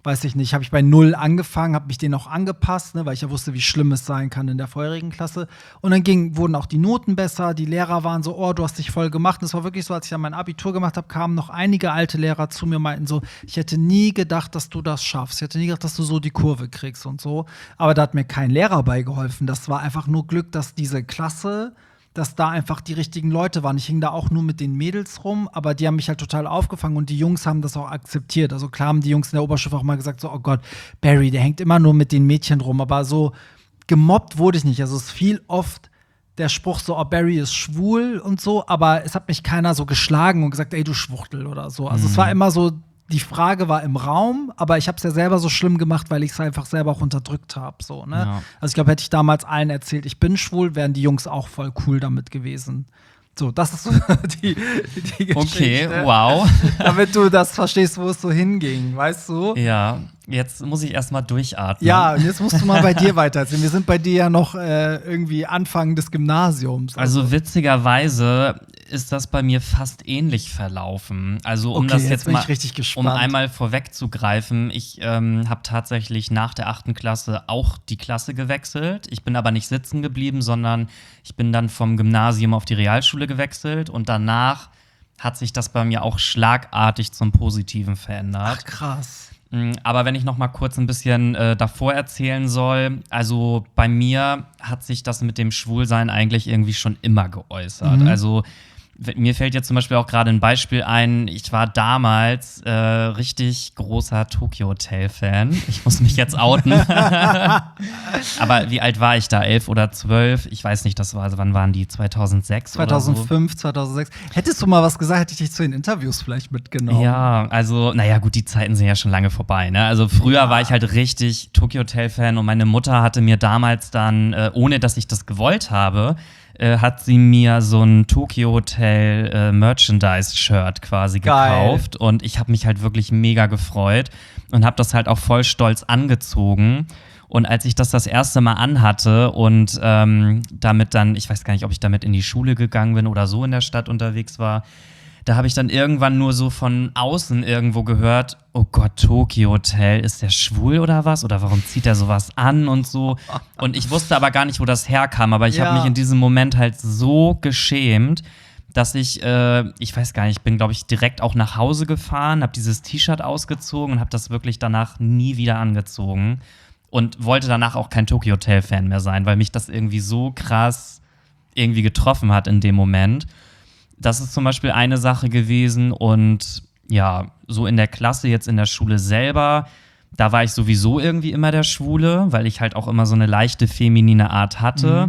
weiß ich nicht, habe ich bei null angefangen, habe mich denen auch angepasst, ne, weil ich ja wusste, wie schlimm es sein kann in der vorherigen Klasse. Und dann ging, wurden auch die Noten besser, die Lehrer waren so, oh, du hast dich voll gemacht. Und es war wirklich so, als ich dann mein Abitur gemacht habe, kamen noch einige alte Lehrer zu mir und meinten so, ich hätte nie gedacht, dass du das schaffst. Ich hätte nie gedacht, dass du so die Kurve kriegst und so. Aber da hat mir kein Lehrer beigeholfen. Das war einfach nur Glück, dass diese Klasse, dass da einfach die richtigen Leute waren. Ich hing da auch nur mit den Mädels rum, aber die haben mich halt total aufgefangen und die Jungs haben das auch akzeptiert. Also klar haben die Jungs in der Oberstufe auch mal gesagt so, oh Gott, Barry, der hängt immer nur mit den Mädchen rum. Aber so gemobbt wurde ich nicht. Also es fiel oft der Spruch so, oh, Barry ist schwul und so, aber es hat mich keiner so geschlagen und gesagt, ey, du Schwuchtel oder so. Also mhm. es war immer so, die Frage war im Raum, aber ich habe es ja selber so schlimm gemacht, weil ich es einfach selber auch unterdrückt habe. So, ne? Ja. Also ich glaube, hätte ich damals allen erzählt, ich bin schwul, wären die Jungs auch voll cool damit gewesen. So, das ist so die, die Geschichte. Okay, wow. Damit du das verstehst, wo es so hinging, weißt du? Ja, jetzt muss ich erst mal durchatmen. Ja, und jetzt musst du mal bei dir weitererzählen. Wir sind bei dir ja noch äh, irgendwie Anfang des Gymnasiums. Also, also witzigerweise ist das bei mir fast ähnlich verlaufen. Also um okay, das jetzt, jetzt bin mal, ich richtig gespannt. um einmal vorwegzugreifen, ich ähm, habe tatsächlich nach der achten Klasse auch die Klasse gewechselt. Ich bin aber nicht sitzen geblieben, sondern ich bin dann vom Gymnasium auf die Realschule gewechselt und danach hat sich das bei mir auch schlagartig zum Positiven verändert. Ach, krass. Aber wenn ich noch mal kurz ein bisschen äh, davor erzählen soll, also bei mir hat sich das mit dem Schwulsein eigentlich irgendwie schon immer geäußert. Mhm. Also mir fällt jetzt zum Beispiel auch gerade ein Beispiel ein, ich war damals äh, richtig großer Tokyo Hotel-Fan. Ich muss mich jetzt outen. Aber wie alt war ich da? Elf oder zwölf? Ich weiß nicht, das war, also wann waren die? zweitausendsechs zweitausendfünf, oder so? zweitausendsechs. Hättest du mal was gesagt, hätte ich dich zu den Interviews vielleicht mitgenommen. Ja, also, naja, gut, die Zeiten sind ja schon lange vorbei, ne? Also früher ja. war ich halt richtig Tokyo Hotel-Fan und meine Mutter hatte mir damals dann, äh, ohne dass ich das gewollt habe, Äh, hat sie mir so ein Tokyo Hotel äh, Merchandise-Shirt quasi gekauft. Geil. Und ich habe mich halt wirklich mega gefreut und habe das halt auch voll stolz angezogen. Und als ich das das erste Mal anhatte und ähm, damit dann, ich weiß gar nicht, ob ich damit in die Schule gegangen bin oder so in der Stadt unterwegs war, da habe ich dann irgendwann nur so von außen irgendwo gehört, oh Gott, Tokyo Hotel, ist der schwul oder was? Oder warum zieht er sowas an und so? Und ich wusste aber gar nicht, wo das herkam, aber ich ja. habe mich in diesem Moment halt so geschämt, dass ich, äh, ich weiß gar nicht, ich bin, glaube ich, direkt auch nach Hause gefahren, habe dieses T-Shirt ausgezogen und habe das wirklich danach nie wieder angezogen und wollte danach auch kein Tokyo Hotel-Fan mehr sein, weil mich das irgendwie so krass irgendwie getroffen hat in dem Moment. Das ist zum Beispiel eine Sache gewesen und ja, so in der Klasse, jetzt in der Schule selber, da war ich sowieso irgendwie immer der Schwule, weil ich halt auch immer so eine leichte feminine Art hatte. Mhm.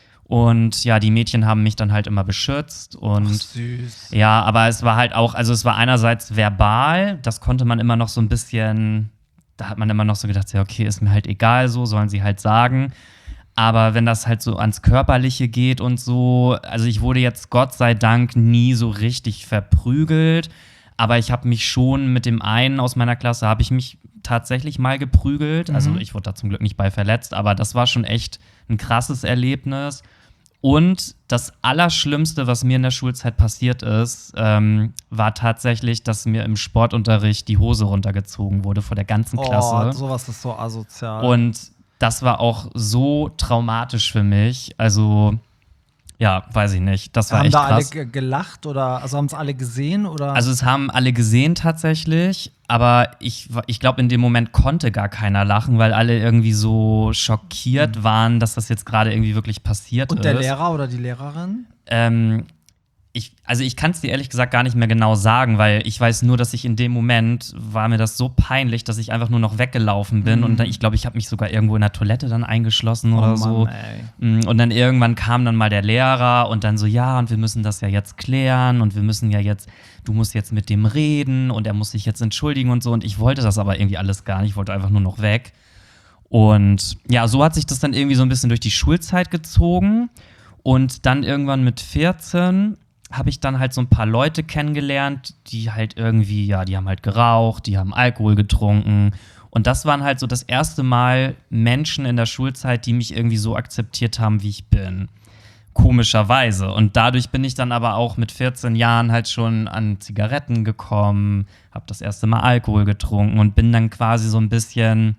Und ja, die Mädchen haben mich dann halt immer beschützt und Ach, süß. Ja, aber es war halt auch, also es war einerseits verbal, das konnte man immer noch so ein bisschen, da hat man immer noch so gedacht, ja, okay, ist mir halt egal, so sollen sie halt sagen. Aber wenn das halt so ans Körperliche geht und so, also ich wurde jetzt Gott sei Dank nie so richtig verprügelt, aber ich habe mich schon mit dem einen aus meiner Klasse, habe ich mich tatsächlich mal geprügelt. Mhm. Also ich wurde da zum Glück nicht bei verletzt, aber das war schon echt ein krasses Erlebnis. Und das Allerschlimmste, was mir in der Schulzeit passiert ist, ähm, war tatsächlich, dass mir im Sportunterricht die Hose runtergezogen wurde vor der ganzen Klasse. Oh, sowas ist so asozial. Und das war auch so traumatisch für mich. Also, ja, weiß ich nicht. Das war haben echt da krass. alle gelacht oder also haben es alle gesehen oder? Also es haben alle gesehen tatsächlich, aber ich, ich glaube, in dem Moment konnte gar keiner lachen, weil alle irgendwie so schockiert mhm. waren, dass das jetzt gerade irgendwie wirklich passiert ist. Und der Lehrer oder die Lehrerin? Ähm, Ich, also ich kann es dir ehrlich gesagt gar nicht mehr genau sagen, weil ich weiß nur, dass ich in dem Moment, war mir das so peinlich, dass ich einfach nur noch weggelaufen bin. Mhm. Und dann, ich glaube, ich habe mich sogar irgendwo in der Toilette dann eingeschlossen oder oh Mann, so. Ey. Und dann irgendwann kam dann mal der Lehrer und dann so, ja, und wir müssen das ja jetzt klären und wir müssen ja jetzt, du musst jetzt mit dem reden und er muss sich jetzt entschuldigen und so. Und ich wollte das aber irgendwie alles gar nicht, ich wollte einfach nur noch weg. Und ja, so hat sich das dann irgendwie so ein bisschen durch die Schulzeit gezogen. Und dann irgendwann mit vierzehn habe ich dann halt so ein paar Leute kennengelernt, die halt irgendwie, ja, die haben halt geraucht, die haben Alkohol getrunken. Und das waren halt so das erste Mal Menschen in der Schulzeit, die mich irgendwie so akzeptiert haben, wie ich bin. komischerweise. Und dadurch bin ich dann aber auch mit vierzehn Jahren halt schon an Zigaretten gekommen, habe das erste Mal Alkohol getrunken und bin dann quasi so ein bisschen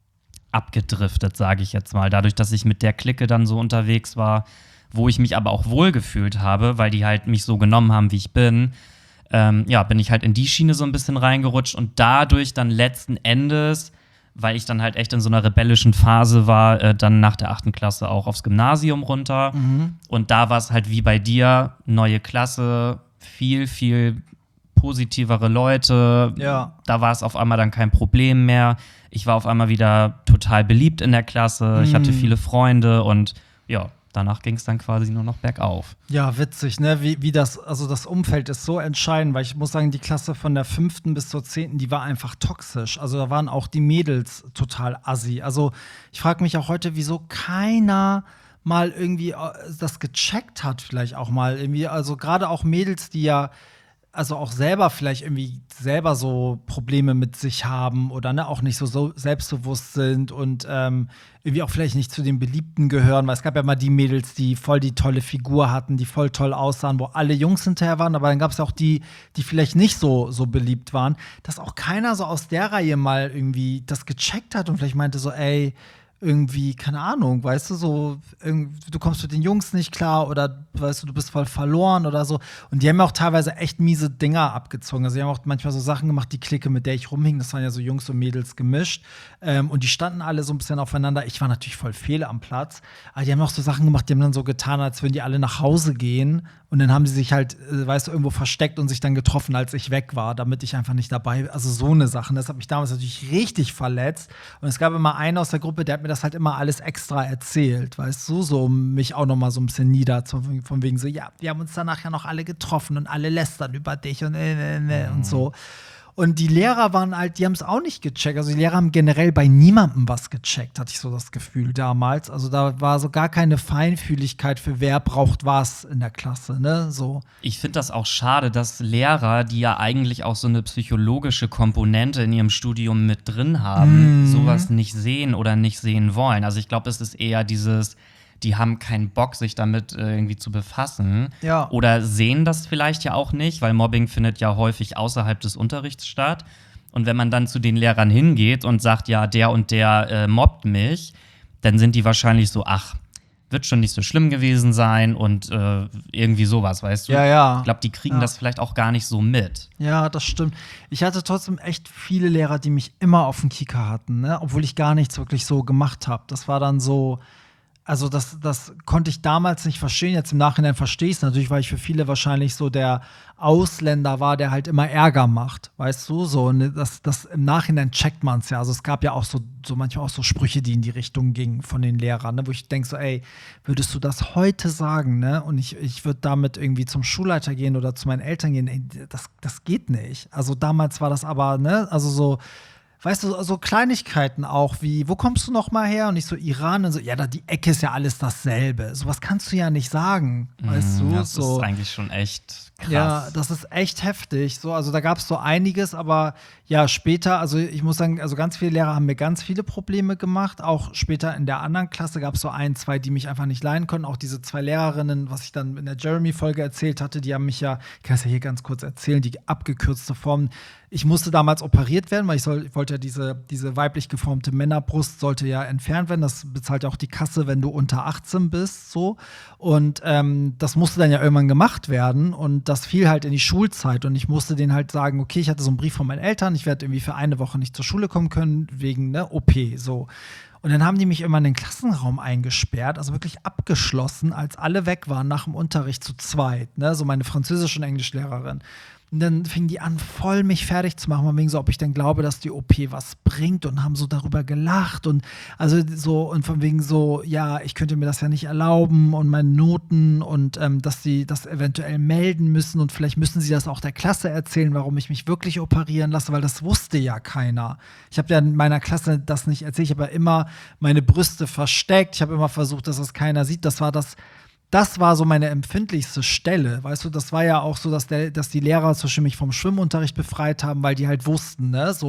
abgedriftet, sage ich jetzt mal. Dadurch, dass ich mit der Clique dann so unterwegs war, wo ich mich aber auch wohlgefühlt habe, weil die halt mich so genommen haben, wie ich bin, ähm, ja, bin ich halt in die Schiene so ein bisschen reingerutscht und dadurch dann letzten Endes, weil ich dann halt echt in so einer rebellischen Phase war, äh, dann nach der achten Klasse auch aufs Gymnasium runter. Mhm. Und da war es halt wie bei dir, neue Klasse, viel, viel positivere Leute. Ja. Da war es auf einmal dann kein Problem mehr. Ich war auf einmal wieder total beliebt in der Klasse. Ich hatte viele Freunde und ja, danach ging es dann quasi nur noch bergauf. Ja, witzig, ne? Wie, wie das, also das Umfeld ist so entscheidend, weil ich muss sagen, die Klasse von der fünften bis zur zehnten, die war einfach toxisch. Also da waren auch die Mädels total assi. Also ich frage mich auch heute, wieso keiner mal irgendwie das gecheckt hat, vielleicht auch mal irgendwie. Also gerade auch Mädels, die ja also auch selber vielleicht irgendwie selber so Probleme mit sich haben oder ne, auch nicht so, so selbstbewusst sind und ähm, irgendwie auch vielleicht nicht zu den Beliebten gehören, weil es gab ja mal die Mädels, die voll die tolle Figur hatten, die voll toll aussahen, wo alle Jungs hinterher waren, aber dann gab es auch die, die vielleicht nicht so, so beliebt waren, dass auch keiner so aus der Reihe mal irgendwie das gecheckt hat und vielleicht meinte so, ey, irgendwie, keine Ahnung, weißt du, so, du kommst mit den Jungs nicht klar oder, weißt du, du bist voll verloren oder so. Und die haben ja auch teilweise echt miese Dinger abgezogen. Also, die haben auch manchmal so Sachen gemacht, die Clique, mit der ich rumhing, das waren ja so Jungs und Mädels gemischt. Ähm, und die standen alle so ein bisschen aufeinander. Ich war natürlich voll fehl am Platz. Aber die haben auch so Sachen gemacht, die haben dann so getan, als würden die alle nach Hause gehen. Und dann haben sie sich halt, äh, weißt du, irgendwo versteckt und sich dann getroffen, als ich weg war, damit ich einfach nicht dabei, also so eine Sache. Das hat mich damals natürlich richtig verletzt. Und es gab immer einen aus der Gruppe, der hat mir das halt immer alles extra erzählt, weißt du, so um mich auch noch mal so ein bisschen nieder, von wegen so, ja, wir haben uns danach ja noch alle getroffen und alle lästern über dich und äh, äh, und so. Und die Lehrer waren halt, die haben es auch nicht gecheckt. Also die Lehrer haben generell bei niemandem was gecheckt, hatte ich so das Gefühl damals. Also da war so gar keine Feinfühligkeit für wer braucht was in der Klasse, ne? So. Ich finde das auch schade, dass Lehrer, die ja eigentlich auch so eine psychologische Komponente in ihrem Studium mit drin haben, Mhm. sowas nicht sehen oder nicht sehen wollen. Also ich glaube, es ist eher dieses, die haben keinen Bock, sich damit äh, irgendwie zu befassen. Ja. Oder sehen das vielleicht ja auch nicht, weil Mobbing findet ja häufig außerhalb des Unterrichts statt. Und wenn man dann zu den Lehrern hingeht und sagt, ja, der und der äh, mobbt mich, dann sind die wahrscheinlich so, ach, wird schon nicht so schlimm gewesen sein und äh, irgendwie sowas, weißt du? Ja, ja. Ich glaube, die kriegen Ja. das vielleicht auch gar nicht so mit. Ja, das stimmt. Ich hatte trotzdem echt viele Lehrer, die mich immer auf dem Kieker hatten, ne? Obwohl ich gar nichts wirklich so gemacht habe. Das war dann so, also das, das konnte ich damals nicht verstehen. Jetzt im Nachhinein verstehe ich es natürlich, weil ich für viele wahrscheinlich so der Ausländer war, der halt immer Ärger macht, weißt du? So, und das, das im Nachhinein checkt man es ja. Also es gab ja auch so, so manchmal auch so Sprüche, die in die Richtung gingen von den Lehrern, ne? Wo ich denke so, ey, würdest du das heute sagen, ne? Und ich, ich würde damit irgendwie zum Schulleiter gehen oder zu meinen Eltern gehen, ey, das, das geht nicht. Also damals war das aber, ne? Also so, weißt du, so Kleinigkeiten auch wie, wo kommst du noch mal her? Und ich so, Iran. Und so, ja, da die Ecke ist ja alles dasselbe. Sowas kannst du ja nicht sagen, weißt du? Das So. ist eigentlich schon echt krass. Ja, das ist echt heftig. So, also da gab es so einiges, aber ja, später, also ich muss sagen, also ganz viele Lehrer haben mir ganz viele Probleme gemacht. Auch später in der anderen Klasse gab es so ein, zwei, die mich einfach nicht leiden konnten. Auch diese zwei Lehrerinnen, was ich dann in der Jeremy-Folge erzählt hatte, die haben mich ja, ich kann es ja hier ganz kurz erzählen, die abgekürzte Form. Ich musste damals operiert werden, weil ich, soll, ich wollte ja diese, diese weiblich geformte Männerbrust sollte ja entfernt werden. Das bezahlt ja auch die Kasse, wenn du unter achtzehn bist, so. Und ähm, das musste dann ja irgendwann gemacht werden und das fiel halt in die Schulzeit und ich musste denen halt sagen, okay, ich hatte so einen Brief von meinen Eltern, ich werde irgendwie für eine Woche nicht zur Schule kommen können wegen ne O P, so. Und dann haben die mich immer in den Klassenraum eingesperrt, also wirklich abgeschlossen, als alle weg waren nach dem Unterricht zu zweit, ne, so meine Französisch- und Englischlehrerin. Und dann fingen die an, voll mich fertig zu machen, wegen so, ob ich denn glaube, dass die O P was bringt und haben so darüber gelacht und also so und von wegen so, ja, ich könnte mir das ja nicht erlauben und meine Noten und ähm, dass sie das eventuell melden müssen und vielleicht müssen sie das auch der Klasse erzählen, warum ich mich wirklich operieren lasse, weil das wusste ja keiner. Ich habe ja in meiner Klasse das nicht erzählt, ich habe ja immer meine Brüste versteckt, ich habe immer versucht, dass das keiner sieht, das war das Das war so meine empfindlichste Stelle, weißt du, das war ja auch so, dass, der, dass die Lehrer zum Beispiel mich vom Schwimmunterricht befreit haben, weil die halt wussten, ne, so,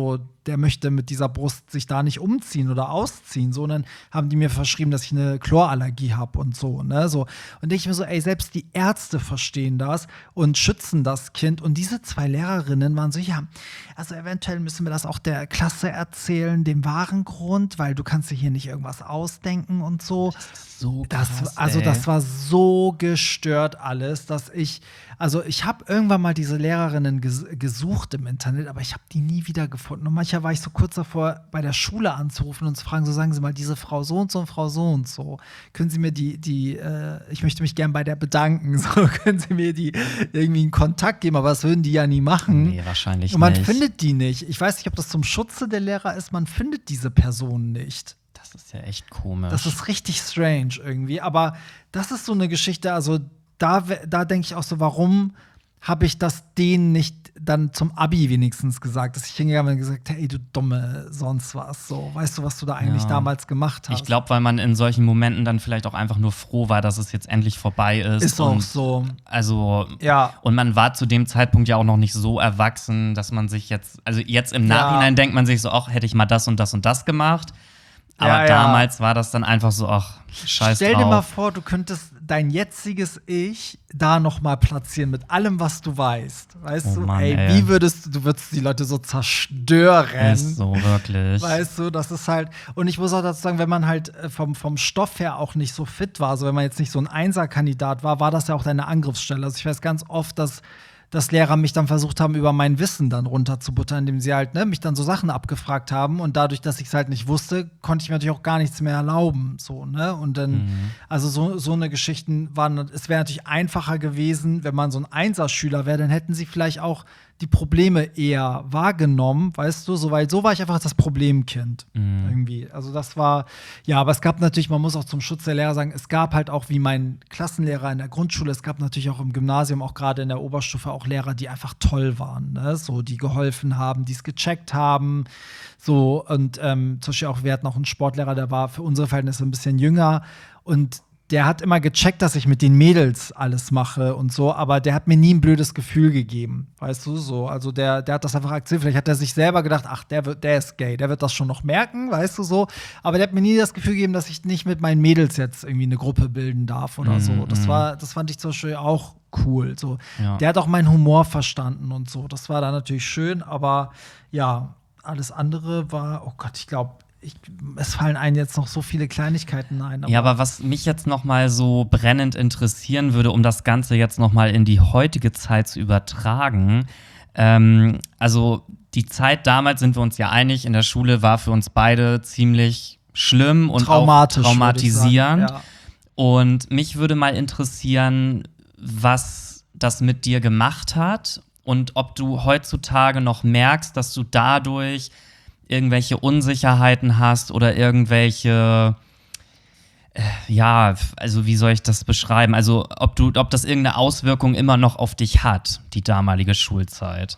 der möchte mit dieser Brust sich da nicht umziehen oder ausziehen, sondern haben die mir verschrieben, dass ich eine Chlorallergie habe und so, ne, so. Und ich mir so, ey, selbst die Ärzte verstehen das und schützen das Kind. Und diese zwei Lehrerinnen waren so, ja, also eventuell müssen wir das auch der Klasse erzählen, dem wahren Grund, weil du kannst dir hier nicht irgendwas ausdenken und so. Das ist so krass, das, also ey. das war so gestört alles, dass ich, also ich habe irgendwann mal diese Lehrerinnen ges gesucht im Internet, aber ich habe die nie wieder gefunden. Und manchmal war ich so kurz davor, bei der Schule anzurufen und zu fragen, so sagen Sie mal, diese Frau so und so und Frau so und so, können Sie mir die, die, äh, ich möchte mich gern bei der bedanken, so können Sie mir die irgendwie einen Kontakt geben, aber das würden die ja nie machen. Nee, wahrscheinlich und man nicht. findet die nicht. Ich weiß nicht, ob das zum Schutze der Lehrer ist, man findet diese Personen nicht. Das ist ja echt komisch. Das ist richtig strange irgendwie. Aber das ist so eine Geschichte, also da, da denke ich auch so, warum habe ich das denen nicht dann zum Abi wenigstens gesagt, dass ich hingegangen bin und gesagt habe, hey, du dumme sonst was, so, weißt du, was du da eigentlich Ja. damals gemacht hast? Ich glaube, weil man in solchen Momenten dann vielleicht auch einfach nur froh war, dass es jetzt endlich vorbei ist. Ist auch und so. Also, Ja. und man war zu dem Zeitpunkt ja auch noch nicht so erwachsen, dass man sich jetzt, also jetzt im Nachhinein Ja. denkt man sich so, ach, hätte ich mal das und das und das gemacht. Aber Ja, ja. damals war das dann einfach so, ach, scheiß Stell drauf. dir mal vor, du könntest dein jetziges Ich da noch mal platzieren mit allem, was du weißt. Weißt Oh du, Mann, ey, ey. wie würdest du, du würdest die Leute so zerstören. Ist so, wirklich. Weißt du, das ist halt, und ich muss auch dazu sagen, wenn man halt äh, vom, vom Stoff her auch nicht so fit war, also wenn man jetzt nicht so ein Einser-Kandidat war, war das ja auch deine Angriffsstelle. Also ich weiß ganz oft, dass dass Lehrer mich dann versucht haben, über mein Wissen dann runterzubuttern, indem sie halt ne, mich dann so Sachen abgefragt haben. Und dadurch, dass ich es halt nicht wusste, konnte ich mir natürlich auch gar nichts mehr erlauben. So, ne? Und dann, Mhm. also so, so eine Geschichten waren, es wäre natürlich einfacher gewesen, wenn man so ein Einser-Schüler wäre, dann hätten sie vielleicht auch die Probleme eher wahrgenommen, weißt du, so, weil so war ich einfach das Problemkind Mhm. irgendwie. Also das war, ja, aber es gab natürlich, man muss auch zum Schutz der Lehrer sagen, es gab halt auch wie mein Klassenlehrer in der Grundschule, es gab natürlich auch im Gymnasium, auch gerade in der Oberstufe, auch Lehrer, die einfach toll waren, ne? So, die geholfen haben, die es gecheckt haben, so, und ähm, zum Beispiel auch, wir hatten auch einen Sportlehrer, der war für unsere Verhältnisse ein bisschen jünger und der hat immer gecheckt, dass ich mit den Mädels alles mache und so, aber der hat mir nie ein blödes Gefühl gegeben, weißt du, so. Also der, der hat das einfach akzeptiert. Vielleicht hat er sich selber gedacht, ach, der, wird, der ist gay, der wird das schon noch merken, weißt du, so. Aber der hat mir nie das Gefühl gegeben, dass ich nicht mit meinen Mädels jetzt irgendwie eine Gruppe bilden darf oder Mhm, so. Das mhm. war, das fand ich zum Beispiel auch cool, so. Ja. Der hat auch meinen Humor verstanden und so. Das war dann natürlich schön, aber ja, alles andere war, oh Gott, ich glaube, Ich, es fallen einem jetzt noch so viele Kleinigkeiten ein. Ja, aber was mich jetzt noch mal so brennend interessieren würde, um das Ganze jetzt noch mal in die heutige Zeit zu übertragen, ähm, also die Zeit damals, sind wir uns ja einig, in der Schule war für uns beide ziemlich schlimm und traumatisch, auch traumatisierend. Ja. Und mich würde mal interessieren, was das mit dir gemacht hat und ob du heutzutage noch merkst, dass du dadurch irgendwelche Unsicherheiten hast oder irgendwelche, äh, ja, also wie soll ich das beschreiben? Also ob du, ob das irgendeine Auswirkung immer noch auf dich hat, die damalige Schulzeit.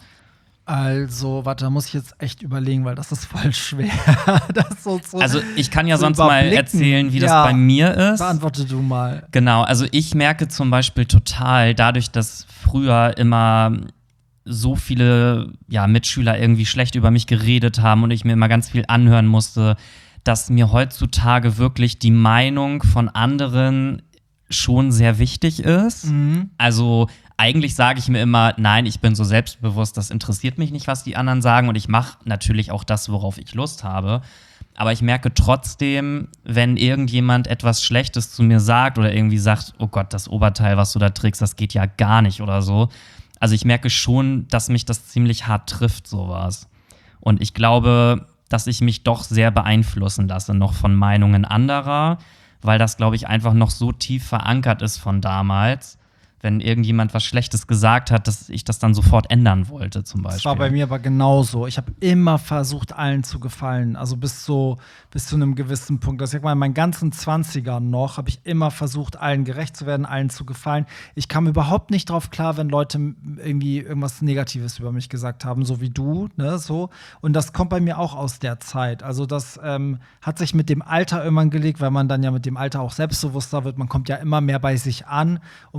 Also, warte, da muss ich jetzt echt überlegen, weil das ist voll schwer. das so, so Also ich kann ja zu sonst mal überblicken. erzählen, wie das Ja, bei mir ist. Beantworte du mal. Genau, also ich merke zum Beispiel total, dadurch, dass früher immer so viele ja, Mitschüler irgendwie schlecht über mich geredet haben und ich mir immer ganz viel anhören musste, dass mir heutzutage wirklich die Meinung von anderen schon sehr wichtig ist. Mhm. Also eigentlich sage ich mir immer, nein, ich bin so selbstbewusst, das interessiert mich nicht, was die anderen sagen und ich mache natürlich auch das, worauf ich Lust habe. Aber ich merke trotzdem, wenn irgendjemand etwas Schlechtes zu mir sagt oder irgendwie sagt, oh Gott, das Oberteil, was du da trägst, das geht ja gar nicht oder so. Also ich merke schon, dass mich das ziemlich hart trifft, sowas. Und ich glaube, dass ich mich doch sehr beeinflussen lasse noch von Meinungen anderer, weil das, glaube ich, einfach noch so tief verankert ist von damals, wenn irgendjemand was Schlechtes gesagt hat, dass ich das dann sofort ändern wollte, zum Beispiel. Das war bei mir aber genauso. Ich habe immer versucht, allen zu gefallen. Also bis, so, bis zu einem gewissen Punkt. Also ich sag mal, in meinen ganzen Zwanzigern noch habe ich immer versucht, allen gerecht zu werden, allen zu gefallen. Ich kam überhaupt nicht drauf klar, wenn Leute irgendwie irgendwas Negatives über mich gesagt haben, so wie du, ne, so. Und das kommt bei mir auch aus der Zeit. Also das ähm, hat sich mit dem Alter irgendwann gelegt, weil man dann ja mit dem Alter auch selbstbewusster wird. Man kommt ja immer mehr bei sich an und man hat ja auch immer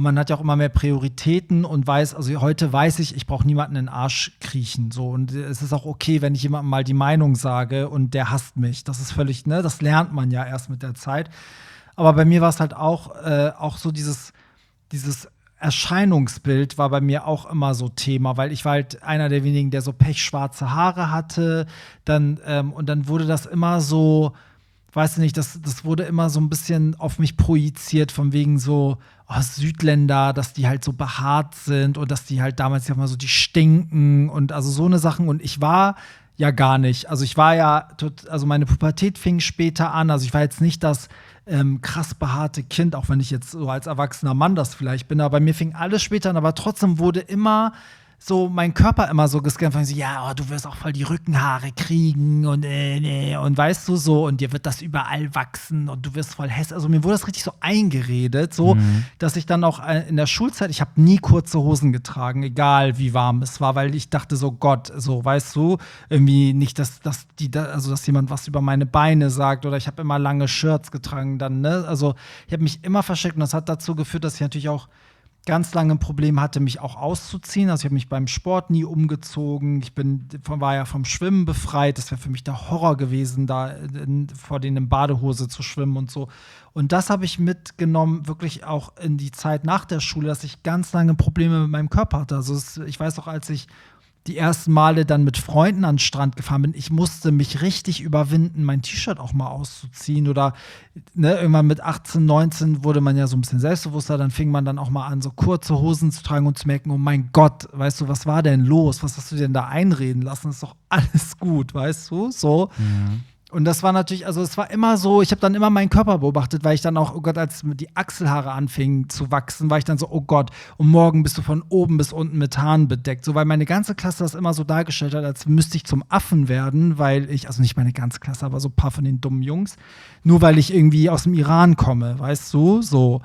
immer mehr Prioritäten und weiß, also heute weiß ich, ich brauche niemanden in den Arsch kriechen. So. Und es ist auch okay, wenn ich jemandem mal die Meinung sage und der hasst mich. Das ist völlig, ne, das lernt man ja erst mit der Zeit. Aber bei mir war es halt auch, äh, auch so dieses, dieses Erscheinungsbild war bei mir auch immer so Thema, weil ich war halt einer der wenigen, der so pechschwarze Haare hatte. Dann, ähm, und dann wurde das immer so, weiß nicht, das, das wurde immer so ein bisschen auf mich projiziert, von wegen so, oh, Südländer, dass die halt so behaart sind und dass die halt damals ja mal so, die stinken und also so eine Sachen. Und ich war ja gar nicht. Also ich war ja, also meine Pubertät fing später an. Also ich war jetzt nicht das ähm, krass behaarte Kind, auch wenn ich jetzt so als erwachsener Mann das vielleicht bin. Aber bei mir fing alles später an. Aber trotzdem wurde immer so mein Körper immer so gescannt, von so, ja, oh, du wirst auch voll die Rückenhaare kriegen und äh, nee, und weißt du so, und dir wird das überall wachsen und du wirst voll hässlich. Also mir wurde das richtig so eingeredet, so, mhm. dass ich dann auch in der Schulzeit, ich habe nie kurze Hosen getragen, egal wie warm es war, weil ich dachte so, Gott, so, weißt du, irgendwie nicht, dass, dass die, also dass jemand was über meine Beine sagt, oder ich habe immer lange Shirts getragen dann, ne, also ich habe mich immer versteckt und das hat dazu geführt, dass ich natürlich auch ganz lange ein Problem hatte, mich auch auszuziehen. Also ich habe mich beim Sport nie umgezogen. Ich bin, war ja vom Schwimmen befreit. Das wäre für mich der Horror gewesen, da in, vor denen in Badehose zu schwimmen und so. Und das habe ich mitgenommen, wirklich auch in die Zeit nach der Schule, dass ich ganz lange Probleme mit meinem Körper hatte. Also es, ich weiß auch, als ich die ersten Male dann mit Freunden an den Strand gefahren bin, ich musste mich richtig überwinden, mein T-Shirt auch mal auszuziehen. Oder ne, irgendwann mit achtzehn, neunzehn wurde man ja so ein bisschen selbstbewusster, dann fing man dann auch mal an, so kurze Hosen zu tragen und zu merken, oh mein Gott, weißt du, was war denn los? Was hast du denn da einreden lassen? Ist doch alles gut, weißt du? So. Mhm. Und das war natürlich, also es war immer so, ich habe dann immer meinen Körper beobachtet, weil ich dann auch, oh Gott, als die Achselhaare anfingen zu wachsen, war ich dann so, oh Gott, und morgen bist du von oben bis unten mit Haaren bedeckt. So, weil meine ganze Klasse das immer so dargestellt hat, als müsste ich zum Affen werden, weil ich, also nicht meine ganze Klasse, aber so ein paar von den dummen Jungs, nur weil ich irgendwie aus dem Iran komme, weißt du, so.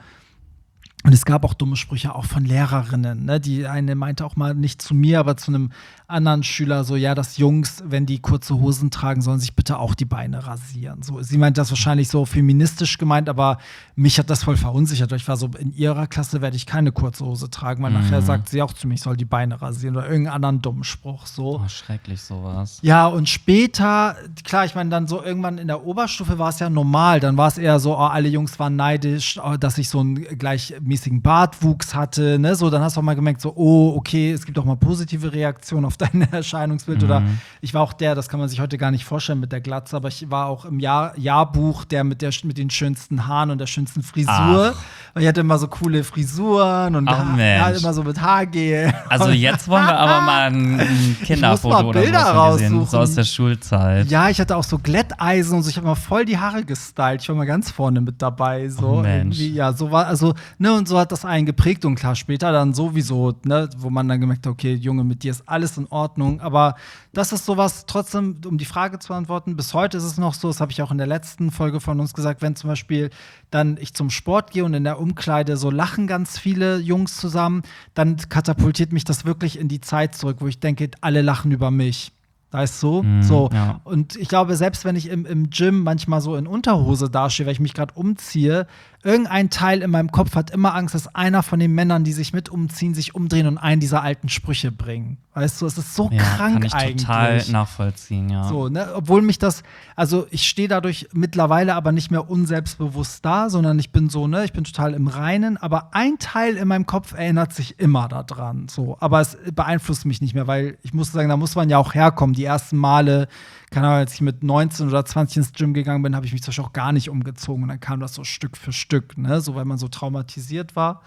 Und es gab auch dumme Sprüche auch von Lehrerinnen, ne? Die eine meinte auch mal nicht zu mir, aber zu einem anderen Schüler so, ja, dass Jungs, wenn die kurze Hosen tragen, sollen sich bitte auch die Beine rasieren. So, sie meint das wahrscheinlich so feministisch gemeint, aber mich hat das voll verunsichert. Ich war so, in ihrer Klasse werde ich keine kurze Hose tragen, weil mhm. nachher sagt sie auch zu mir, ich soll die Beine rasieren oder irgendeinen anderen dummen Spruch. So. Oh, schrecklich sowas. Ja, und später, klar, ich meine, dann so irgendwann in der Oberstufe war es ja normal. Dann war es eher so, oh, alle Jungs waren neidisch, oh, dass ich so einen gleichmäßigen Bartwuchs hatte. Ne? So, dann hast du auch mal gemerkt, so, oh, okay, es gibt auch mal positive Reaktionen auf dein Erscheinungsbild. Mhm. Oder ich war auch der, das kann man sich heute gar nicht vorstellen mit der Glatze, aber ich war auch im Jahr, Jahrbuch der mit, der mit den schönsten Haaren und der schönsten Frisur. Ach. Weil ich hatte immer so coole Frisuren und Ach, ha- halt immer so mit Haargel. Also jetzt wollen wir aber mal ein Kinderfoto oder Bilder so raussuchen. So aus der Schulzeit. Ja, ich hatte auch so Glätteisen und so. Ich habe mal voll die Haare gestylt. Ich war mal ganz vorne mit dabei. So. Oh, Mensch. Irgendwie, ja, so war, also, ne, und so hat das einen geprägt und klar, später dann sowieso, ne, wo man dann gemerkt hat, okay, Junge, mit dir ist alles in Ordnung. Aber das ist sowas, trotzdem, um die Frage zu beantworten, bis heute ist es noch so, das habe ich auch in der letzten Folge von uns gesagt, wenn zum Beispiel dann ich zum Sport gehe und in der Umkleide so lachen ganz viele Jungs zusammen, dann katapultiert mich das wirklich in die Zeit zurück, wo ich denke, alle lachen über mich. Weißt du? Mm, so. Ja. Und ich glaube, selbst wenn ich im, im Gym manchmal so in Unterhose dastehe, weil ich mich gerade umziehe, irgendein Teil in meinem Kopf hat immer Angst, dass einer von den Männern, die sich mit umziehen, sich umdrehen und einen dieser alten Sprüche bringen. Weißt du, es ist so ja, krank kann ich eigentlich. Total nachvollziehen, ja. So, ne? Obwohl mich das, also ich stehe dadurch mittlerweile aber nicht mehr unselbstbewusst da, sondern ich bin so, ne, ich bin total im Reinen, aber ein Teil in meinem Kopf erinnert sich immer daran. So. Aber es beeinflusst mich nicht mehr, weil ich muss sagen, da muss man ja auch herkommen. Die ersten Male, keine Ahnung, als ich mit neunzehn oder zwanzig ins Gym gegangen bin, habe ich mich zum Beispiel auch gar nicht umgezogen. Und dann kam das so Stück für Stück, ne? So, weil man so traumatisiert war.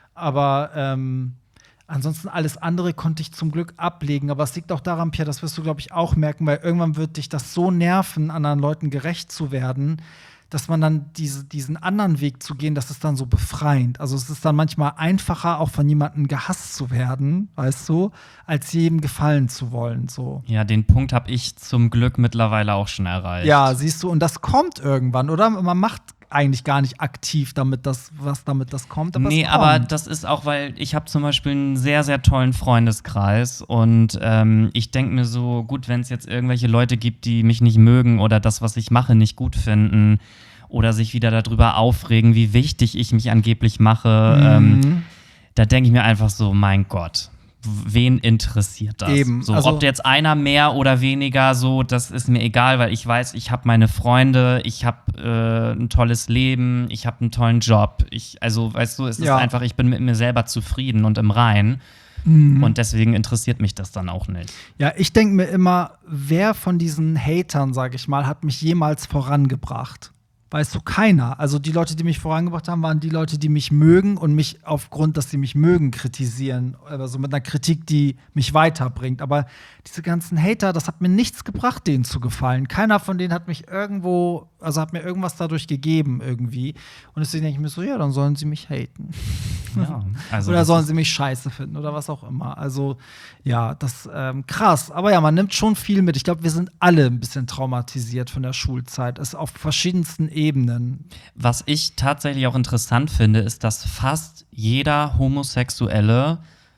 Aber ähm, ansonsten alles andere konnte ich zum Glück ablegen. Aber es liegt auch daran, Pierre, das wirst du, glaube ich, auch merken, weil irgendwann wird dich das so nerven, anderen Leuten gerecht zu werden, dass man dann diese, diesen anderen Weg zu gehen, das ist dann so befreiend. Also es ist dann manchmal einfacher, auch von jemandem gehasst zu werden, weißt du, als jedem gefallen zu wollen. So. Ja, den Punkt habe ich zum Glück mittlerweile auch schon erreicht. Ja, siehst du, und das kommt irgendwann, oder? Man macht eigentlich gar nicht aktiv damit, das, was damit das kommt. Aber nee, es kommt. Aber das ist auch, weil ich habe zum Beispiel einen sehr, sehr tollen Freundeskreis und ähm, ich denke mir so, gut, wenn es jetzt irgendwelche Leute gibt, die mich nicht mögen oder das, was ich mache, nicht gut finden oder sich wieder darüber aufregen, wie wichtig ich mich angeblich mache, mhm. ähm, da denke ich mir einfach so, mein Gott, wen interessiert das? Eben, so, also, ob jetzt einer mehr oder weniger so, das ist mir egal, weil ich weiß, ich habe meine Freunde, ich habe äh, ein tolles Leben, ich habe einen tollen Job. Ich, also, weißt du, es ist Ja. einfach, ich bin mit mir selber zufrieden und im Reinen. Mhm. Und deswegen interessiert mich das dann auch nicht. Ja, ich denke mir immer, wer von diesen Hatern, sage ich mal, hat mich jemals vorangebracht? Weißt du, keiner. Also die Leute, die mich vorangebracht haben, waren die Leute, die mich mögen und mich aufgrund, dass sie mich mögen, kritisieren. Also mit einer Kritik, die mich weiterbringt. Aber diese ganzen Hater, das hat mir nichts gebracht, denen zu gefallen. Keiner von denen hat mich irgendwo, also hat mir irgendwas dadurch gegeben irgendwie. Und deswegen denke ich mir so, ja, dann sollen sie mich haten. Ja, also Oder das sollen ist- sie mich scheiße finden oder was auch immer. Also, ja, das ähm, krass. Aber ja, man nimmt schon viel mit. Ich glaube, wir sind alle ein bisschen traumatisiert von der Schulzeit. Es ist auf verschiedensten Ebenen. Was ich tatsächlich auch interessant finde, ist, dass fast jeder Homosexuelle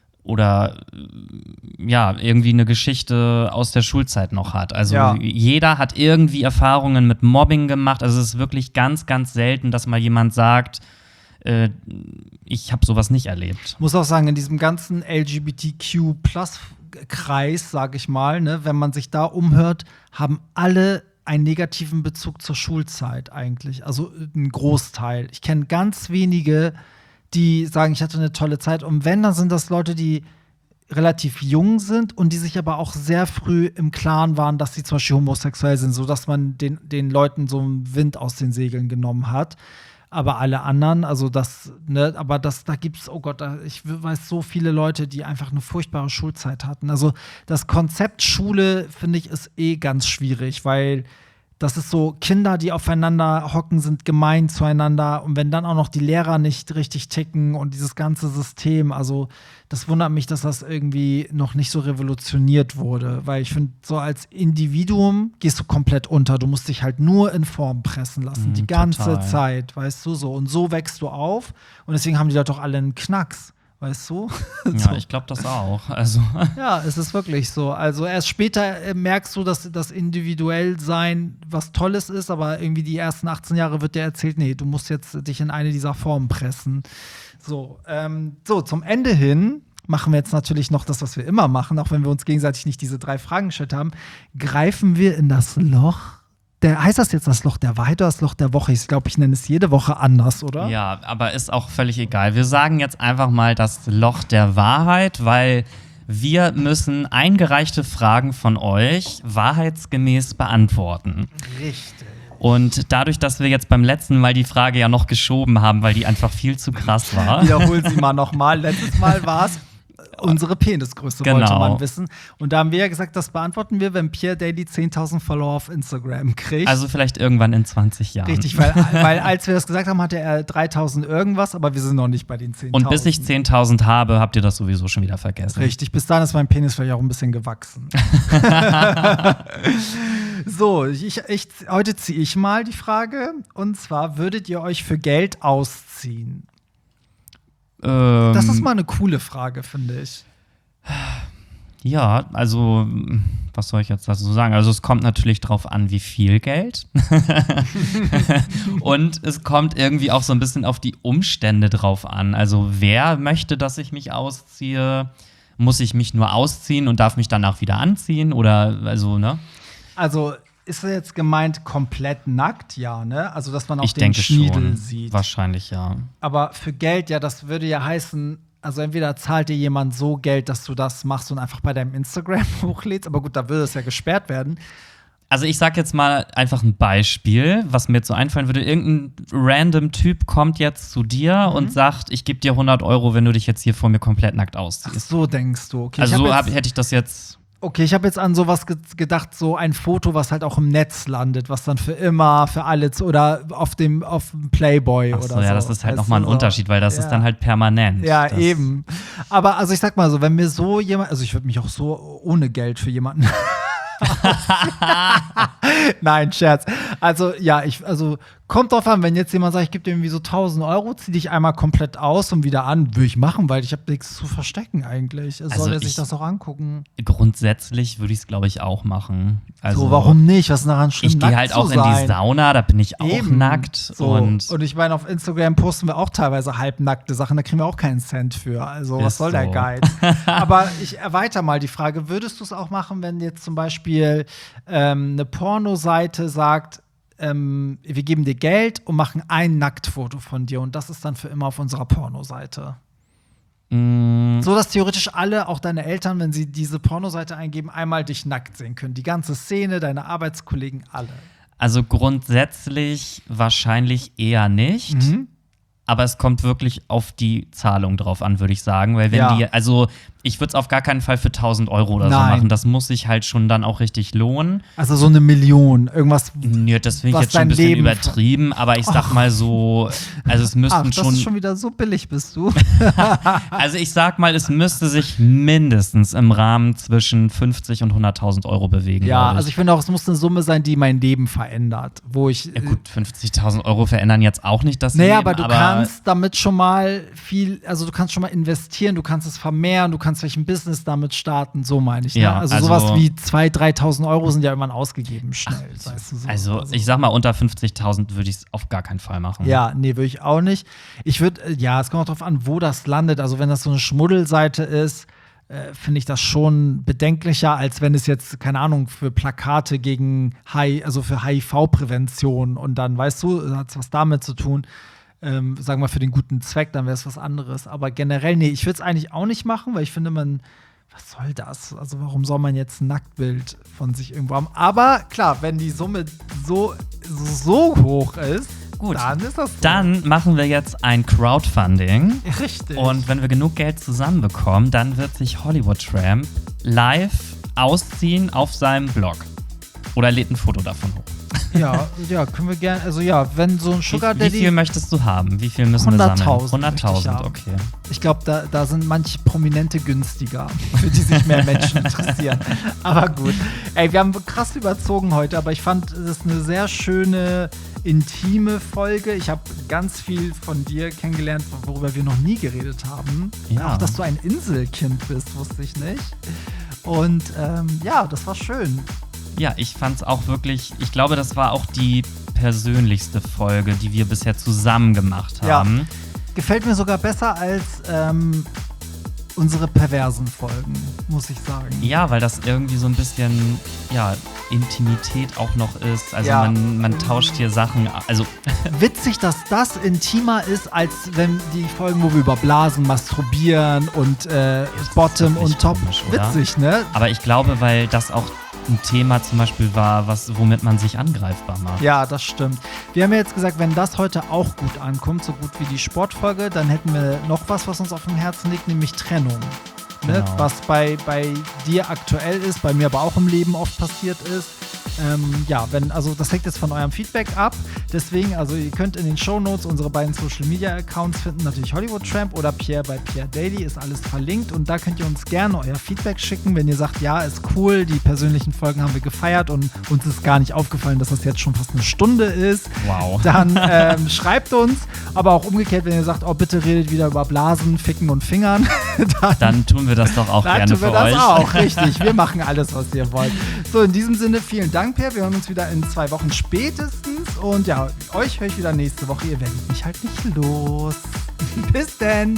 oder äh, ja, irgendwie eine Geschichte aus der Schulzeit noch hat. Also Ja. jeder hat irgendwie Erfahrungen mit Mobbing gemacht. Also es ist wirklich ganz, ganz selten, dass mal jemand sagt, äh, ich habe sowas nicht erlebt. Muss auch sagen, in diesem ganzen L G B T Q-Plus-Kreis, sag ich mal, ne, wenn man sich da umhört, haben alle einen negativen Bezug zur Schulzeit eigentlich. Also ein Großteil. Ich kenne ganz wenige, die sagen, ich hatte eine tolle Zeit. Und wenn, dann sind das Leute, die relativ jung sind und die sich aber auch sehr früh im Klaren waren, dass sie zum Beispiel homosexuell sind, sodass man den, den Leuten so einen Wind aus den Segeln genommen hat. Aber alle anderen, also das, ne, aber das, da gibt's, oh Gott, da, ich weiß so viele Leute, die einfach eine furchtbare Schulzeit hatten. Also das Konzept Schule, finde ich, ist eh ganz schwierig, weil das ist so, Kinder, die aufeinander hocken, sind gemein zueinander. Und wenn dann auch noch die Lehrer nicht richtig ticken und dieses ganze System, also das wundert mich, dass das irgendwie noch nicht so revolutioniert wurde. Weil ich finde, so als Individuum gehst du komplett unter. Du musst dich halt nur in Form pressen lassen, Mm, die ganze total. Zeit, weißt du, so. Und so wächst du auf. Und deswegen haben die Leute auch alle einen Knacks, weißt du? Ja, So. ich glaube das auch. Also Ja, es ist wirklich so. Also erst später äh, merkst du, dass das Individuellsein was Tolles ist, aber irgendwie die ersten achtzehn Jahre wird dir erzählt, nee, du musst jetzt dich in eine dieser Formen pressen. So, ähm, so zum Ende hin machen wir jetzt natürlich noch das, was wir immer machen, auch wenn wir uns gegenseitig nicht diese drei Fragen gestellt haben, greifen wir in das Loch. Der, heißt das jetzt das Loch der Wahrheit oder das Loch der Woche? Ich glaube, ich nenne es jede Woche anders, oder? ja, aber ist auch völlig egal. Wir sagen jetzt einfach mal das Loch der Wahrheit, weil wir müssen eingereichte Fragen von euch wahrheitsgemäß beantworten. Richtig. Und dadurch, dass wir jetzt beim letzten Mal die Frage ja noch geschoben haben, weil die einfach viel zu krass war. Wiederholen Sie mal nochmal. Letztes Mal war es unsere Penisgröße, Genau. wollte man wissen. Und da haben wir ja gesagt, das beantworten wir, wenn Pierre Daly zehntausend Follower auf Instagram kriegt. Also vielleicht irgendwann in zwanzig Jahren. Richtig, weil, weil als wir das gesagt haben, hatte er dreitausend irgendwas, aber wir sind noch nicht bei den zehntausend. Und bis ich zehntausend habe, habt ihr das sowieso schon wieder vergessen. Richtig, bis dahin ist mein Penis vielleicht auch ein bisschen gewachsen. So, ich, ich, heute ziehe ich mal die Frage. Und zwar, würdet ihr euch für Geld ausziehen? Ähm, Das ist mal eine coole Frage, finde ich. Ja, also, was soll ich jetzt dazu sagen? Also, es kommt natürlich drauf an, wie viel Geld. Und es kommt irgendwie auch so ein bisschen auf die Umstände drauf an. Also, wer möchte, dass ich mich ausziehe? Muss ich mich nur ausziehen und darf mich danach wieder anziehen? Oder, also, ne? Also, ist jetzt gemeint komplett nackt? Ja, ne? Also, dass man auch Ich den denke Schniedel schon. sieht. Wahrscheinlich, ja. Aber für Geld, ja, das würde ja heißen, also entweder zahlt dir jemand so Geld, dass du das machst und einfach bei deinem Instagram hochlädst, aber gut, da würde es ja gesperrt werden. Also ich sag jetzt mal einfach ein Beispiel, was mir jetzt so einfallen würde. Irgendein random Typ kommt jetzt zu dir Mhm. und sagt, ich gebe dir hundert Euro, wenn du dich jetzt hier vor mir komplett nackt Ach, ausziehst. so denkst du. Okay, Also ich so hab hab, jetzt, hätte ich das jetzt. okay, ich habe jetzt an sowas ge gedacht, so ein Foto, was halt auch im Netz landet, was dann für immer, für alle zu, oder auf dem, auf dem Playboy Ach oder so, so. ja, das ist halt Weißt nochmal ein du, so. Unterschied, weil das Ja. ist dann halt permanent. Ja, das, eben. Aber also ich sag mal so, wenn mir so jemand, also ich würde mich auch so ohne Geld für jemanden. Nein, Scherz. Also ja, ich, also kommt drauf an, wenn jetzt jemand sagt, ich gebe dir irgendwie so tausend Euro, zieh dich einmal komplett aus und wieder an, würde ich machen, weil ich habe nichts zu verstecken eigentlich. Also soll er sich das auch angucken? Grundsätzlich würde ich es, glaube ich, auch machen. Also, so, warum nicht? Was ist daran schlimm? Ich gehe halt auch in die Sauna, da bin ich auch Eben. nackt. So. Und, und ich meine, auf Instagram posten wir auch teilweise halbnackte Sachen, da kriegen wir auch keinen Cent für. Also was soll so. der Geiz? Aber ich erweitere mal die Frage, würdest du es auch machen, wenn jetzt zum Beispiel ähm, eine Pornoseite sagt, ähm, wir geben dir Geld und machen ein Nacktfoto von dir und das ist dann für immer auf unserer Pornoseite? mm, So, dass theoretisch alle, auch deine Eltern, wenn sie diese Pornoseite eingeben, einmal dich nackt sehen können. Die ganze Szene, deine Arbeitskollegen, alle. Also grundsätzlich wahrscheinlich eher nicht. Mhm. Aber es kommt wirklich auf die Zahlung drauf an, würde ich sagen. Weil wenn Ja. die, also ich würde es auf gar keinen Fall für tausend Euro oder so Nein. machen. Das muss sich halt schon dann auch richtig lohnen. Also so eine Million, irgendwas. Ja, das finde ich Was jetzt schon dein ein bisschen Leben übertrieben. Aber ich sag Ach. mal so, also es müssten Ach, das schon, ist schon wieder so billig bist du. also ich sag mal, es müsste sich mindestens im Rahmen zwischen fünfzig und hunderttausend Euro bewegen. Ja, glaub also ich finde auch, es muss eine Summe sein, die mein Leben verändert. Wo ich. Ja gut, fünfzigtausend Euro verändern jetzt auch nicht das Naja, Leben. aber du kannst damit schon mal viel, also du kannst schon mal investieren, du kannst es vermehren, du kannst vielleicht ein Business damit starten, so meine ich. Ne? Ja, also, also- sowas wie zweitausend, dreitausend Euro sind ja irgendwann ausgegeben, schnell. Weißt du, so. Also ich sag mal, unter fünfzigtausend würde ich es auf gar keinen Fall machen. Ja, nee, würde ich auch nicht. Ich würde, ja, es kommt auch drauf an, wo das landet. Also wenn das so eine Schmuddelseite ist, äh, finde ich das schon bedenklicher, als wenn es jetzt, keine Ahnung, für Plakate gegen H I V, also für H I V-Prävention und dann, weißt du, hat es was damit zu tun. Ähm, sagen wir für den guten Zweck, dann wäre es was anderes. Aber generell, nee, ich würde es eigentlich auch nicht machen, weil ich finde, man, was soll das? Also warum soll man jetzt ein Nacktbild von sich irgendwo haben? Aber klar, wenn die Summe so, so hoch ist, Gut, dann ist das so. Dann machen wir jetzt ein Crowdfunding. Richtig. Und wenn wir genug Geld zusammenbekommen, dann wird sich Hollywood Tramp live ausziehen auf seinem Blog. Oder lädt ein Foto davon hoch. ja, ja, können wir gerne, also ja, wenn so ein Sugar Wie, wie Daddy, viel möchtest du haben? Wie viel müssen wir sammeln? hunderttausend möchte ich hunderttausend, haben. okay. ich glaube, da, da sind manche Prominente günstiger, für die sich mehr Menschen interessieren. Aber gut. Ey, wir haben krass überzogen heute, aber ich fand, es ist eine sehr schöne, intime Folge. Ich habe ganz viel von dir kennengelernt, worüber wir noch nie geredet haben. Ja. Auch, dass du ein Inselkind bist, wusste ich nicht. Und ähm, ja, das war schön. Ja, ich fand's auch wirklich, ich glaube, das war auch die persönlichste Folge, die wir bisher zusammen gemacht haben. Ja. Gefällt mir sogar besser als ähm, unsere perversen Folgen, muss ich sagen. Ja, weil das irgendwie so ein bisschen, ja, Intimität auch noch ist. Also Ja. man, man tauscht hier Sachen, also Witzig, dass das intimer ist, als wenn die Folgen, wo wir über Blasen, Masturbieren und äh, Bottom wirklich und Top. komisch, oder? Witzig, ne? aber ich glaube, weil das auch ein Thema zum Beispiel war, was, womit man sich angreifbar macht. Ja, das stimmt. Wir haben ja jetzt gesagt, wenn das heute auch gut ankommt, so gut wie die Sportfolge, dann hätten wir noch was, was uns auf dem Herzen liegt, nämlich Trennung. Ne? Genau. Was bei, bei dir aktuell ist, bei mir aber auch im Leben oft passiert ist. Ähm, ja, wenn, also das hängt jetzt von eurem Feedback ab. Deswegen, also ihr könnt in den Shownotes unsere beiden Social Media Accounts finden, natürlich Hollywood Tramp oder Pierre bei Pierre Daily, ist alles verlinkt und da könnt ihr uns gerne euer Feedback schicken, wenn ihr sagt, ja, ist cool, die persönlichen Folgen haben wir gefeiert und uns ist gar nicht aufgefallen, dass das jetzt schon fast eine Stunde ist. Wow. Dann ähm, schreibt uns, aber auch umgekehrt, wenn ihr sagt, oh, bitte redet wieder über Blasen, Ficken und Fingern, dann, Dann tun wir das doch auch dann gerne tun wir für das euch. auch, richtig. Wir machen alles, was ihr wollt. So, in diesem Sinne, vielen Dank, Pierre. Wir hören uns wieder in zwei Wochen spätestens. Und ja, euch höre ich wieder nächste Woche. Ihr werdet mich halt nicht los. Bis denn.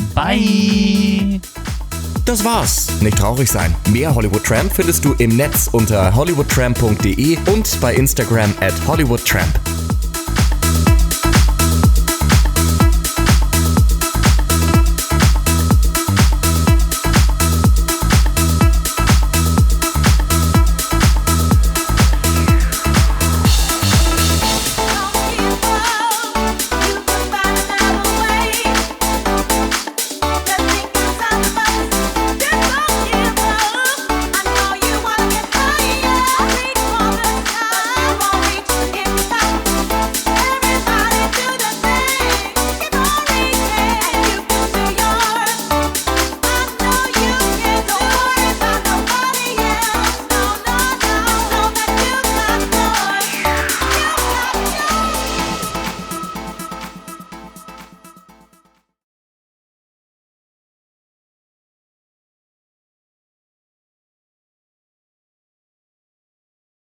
Bye. Das war's. Nicht traurig sein. Mehr Hollywood Tramp findest du im Netz unter hollywoodtramp punkt de und bei Instagram at hollywoodtramp.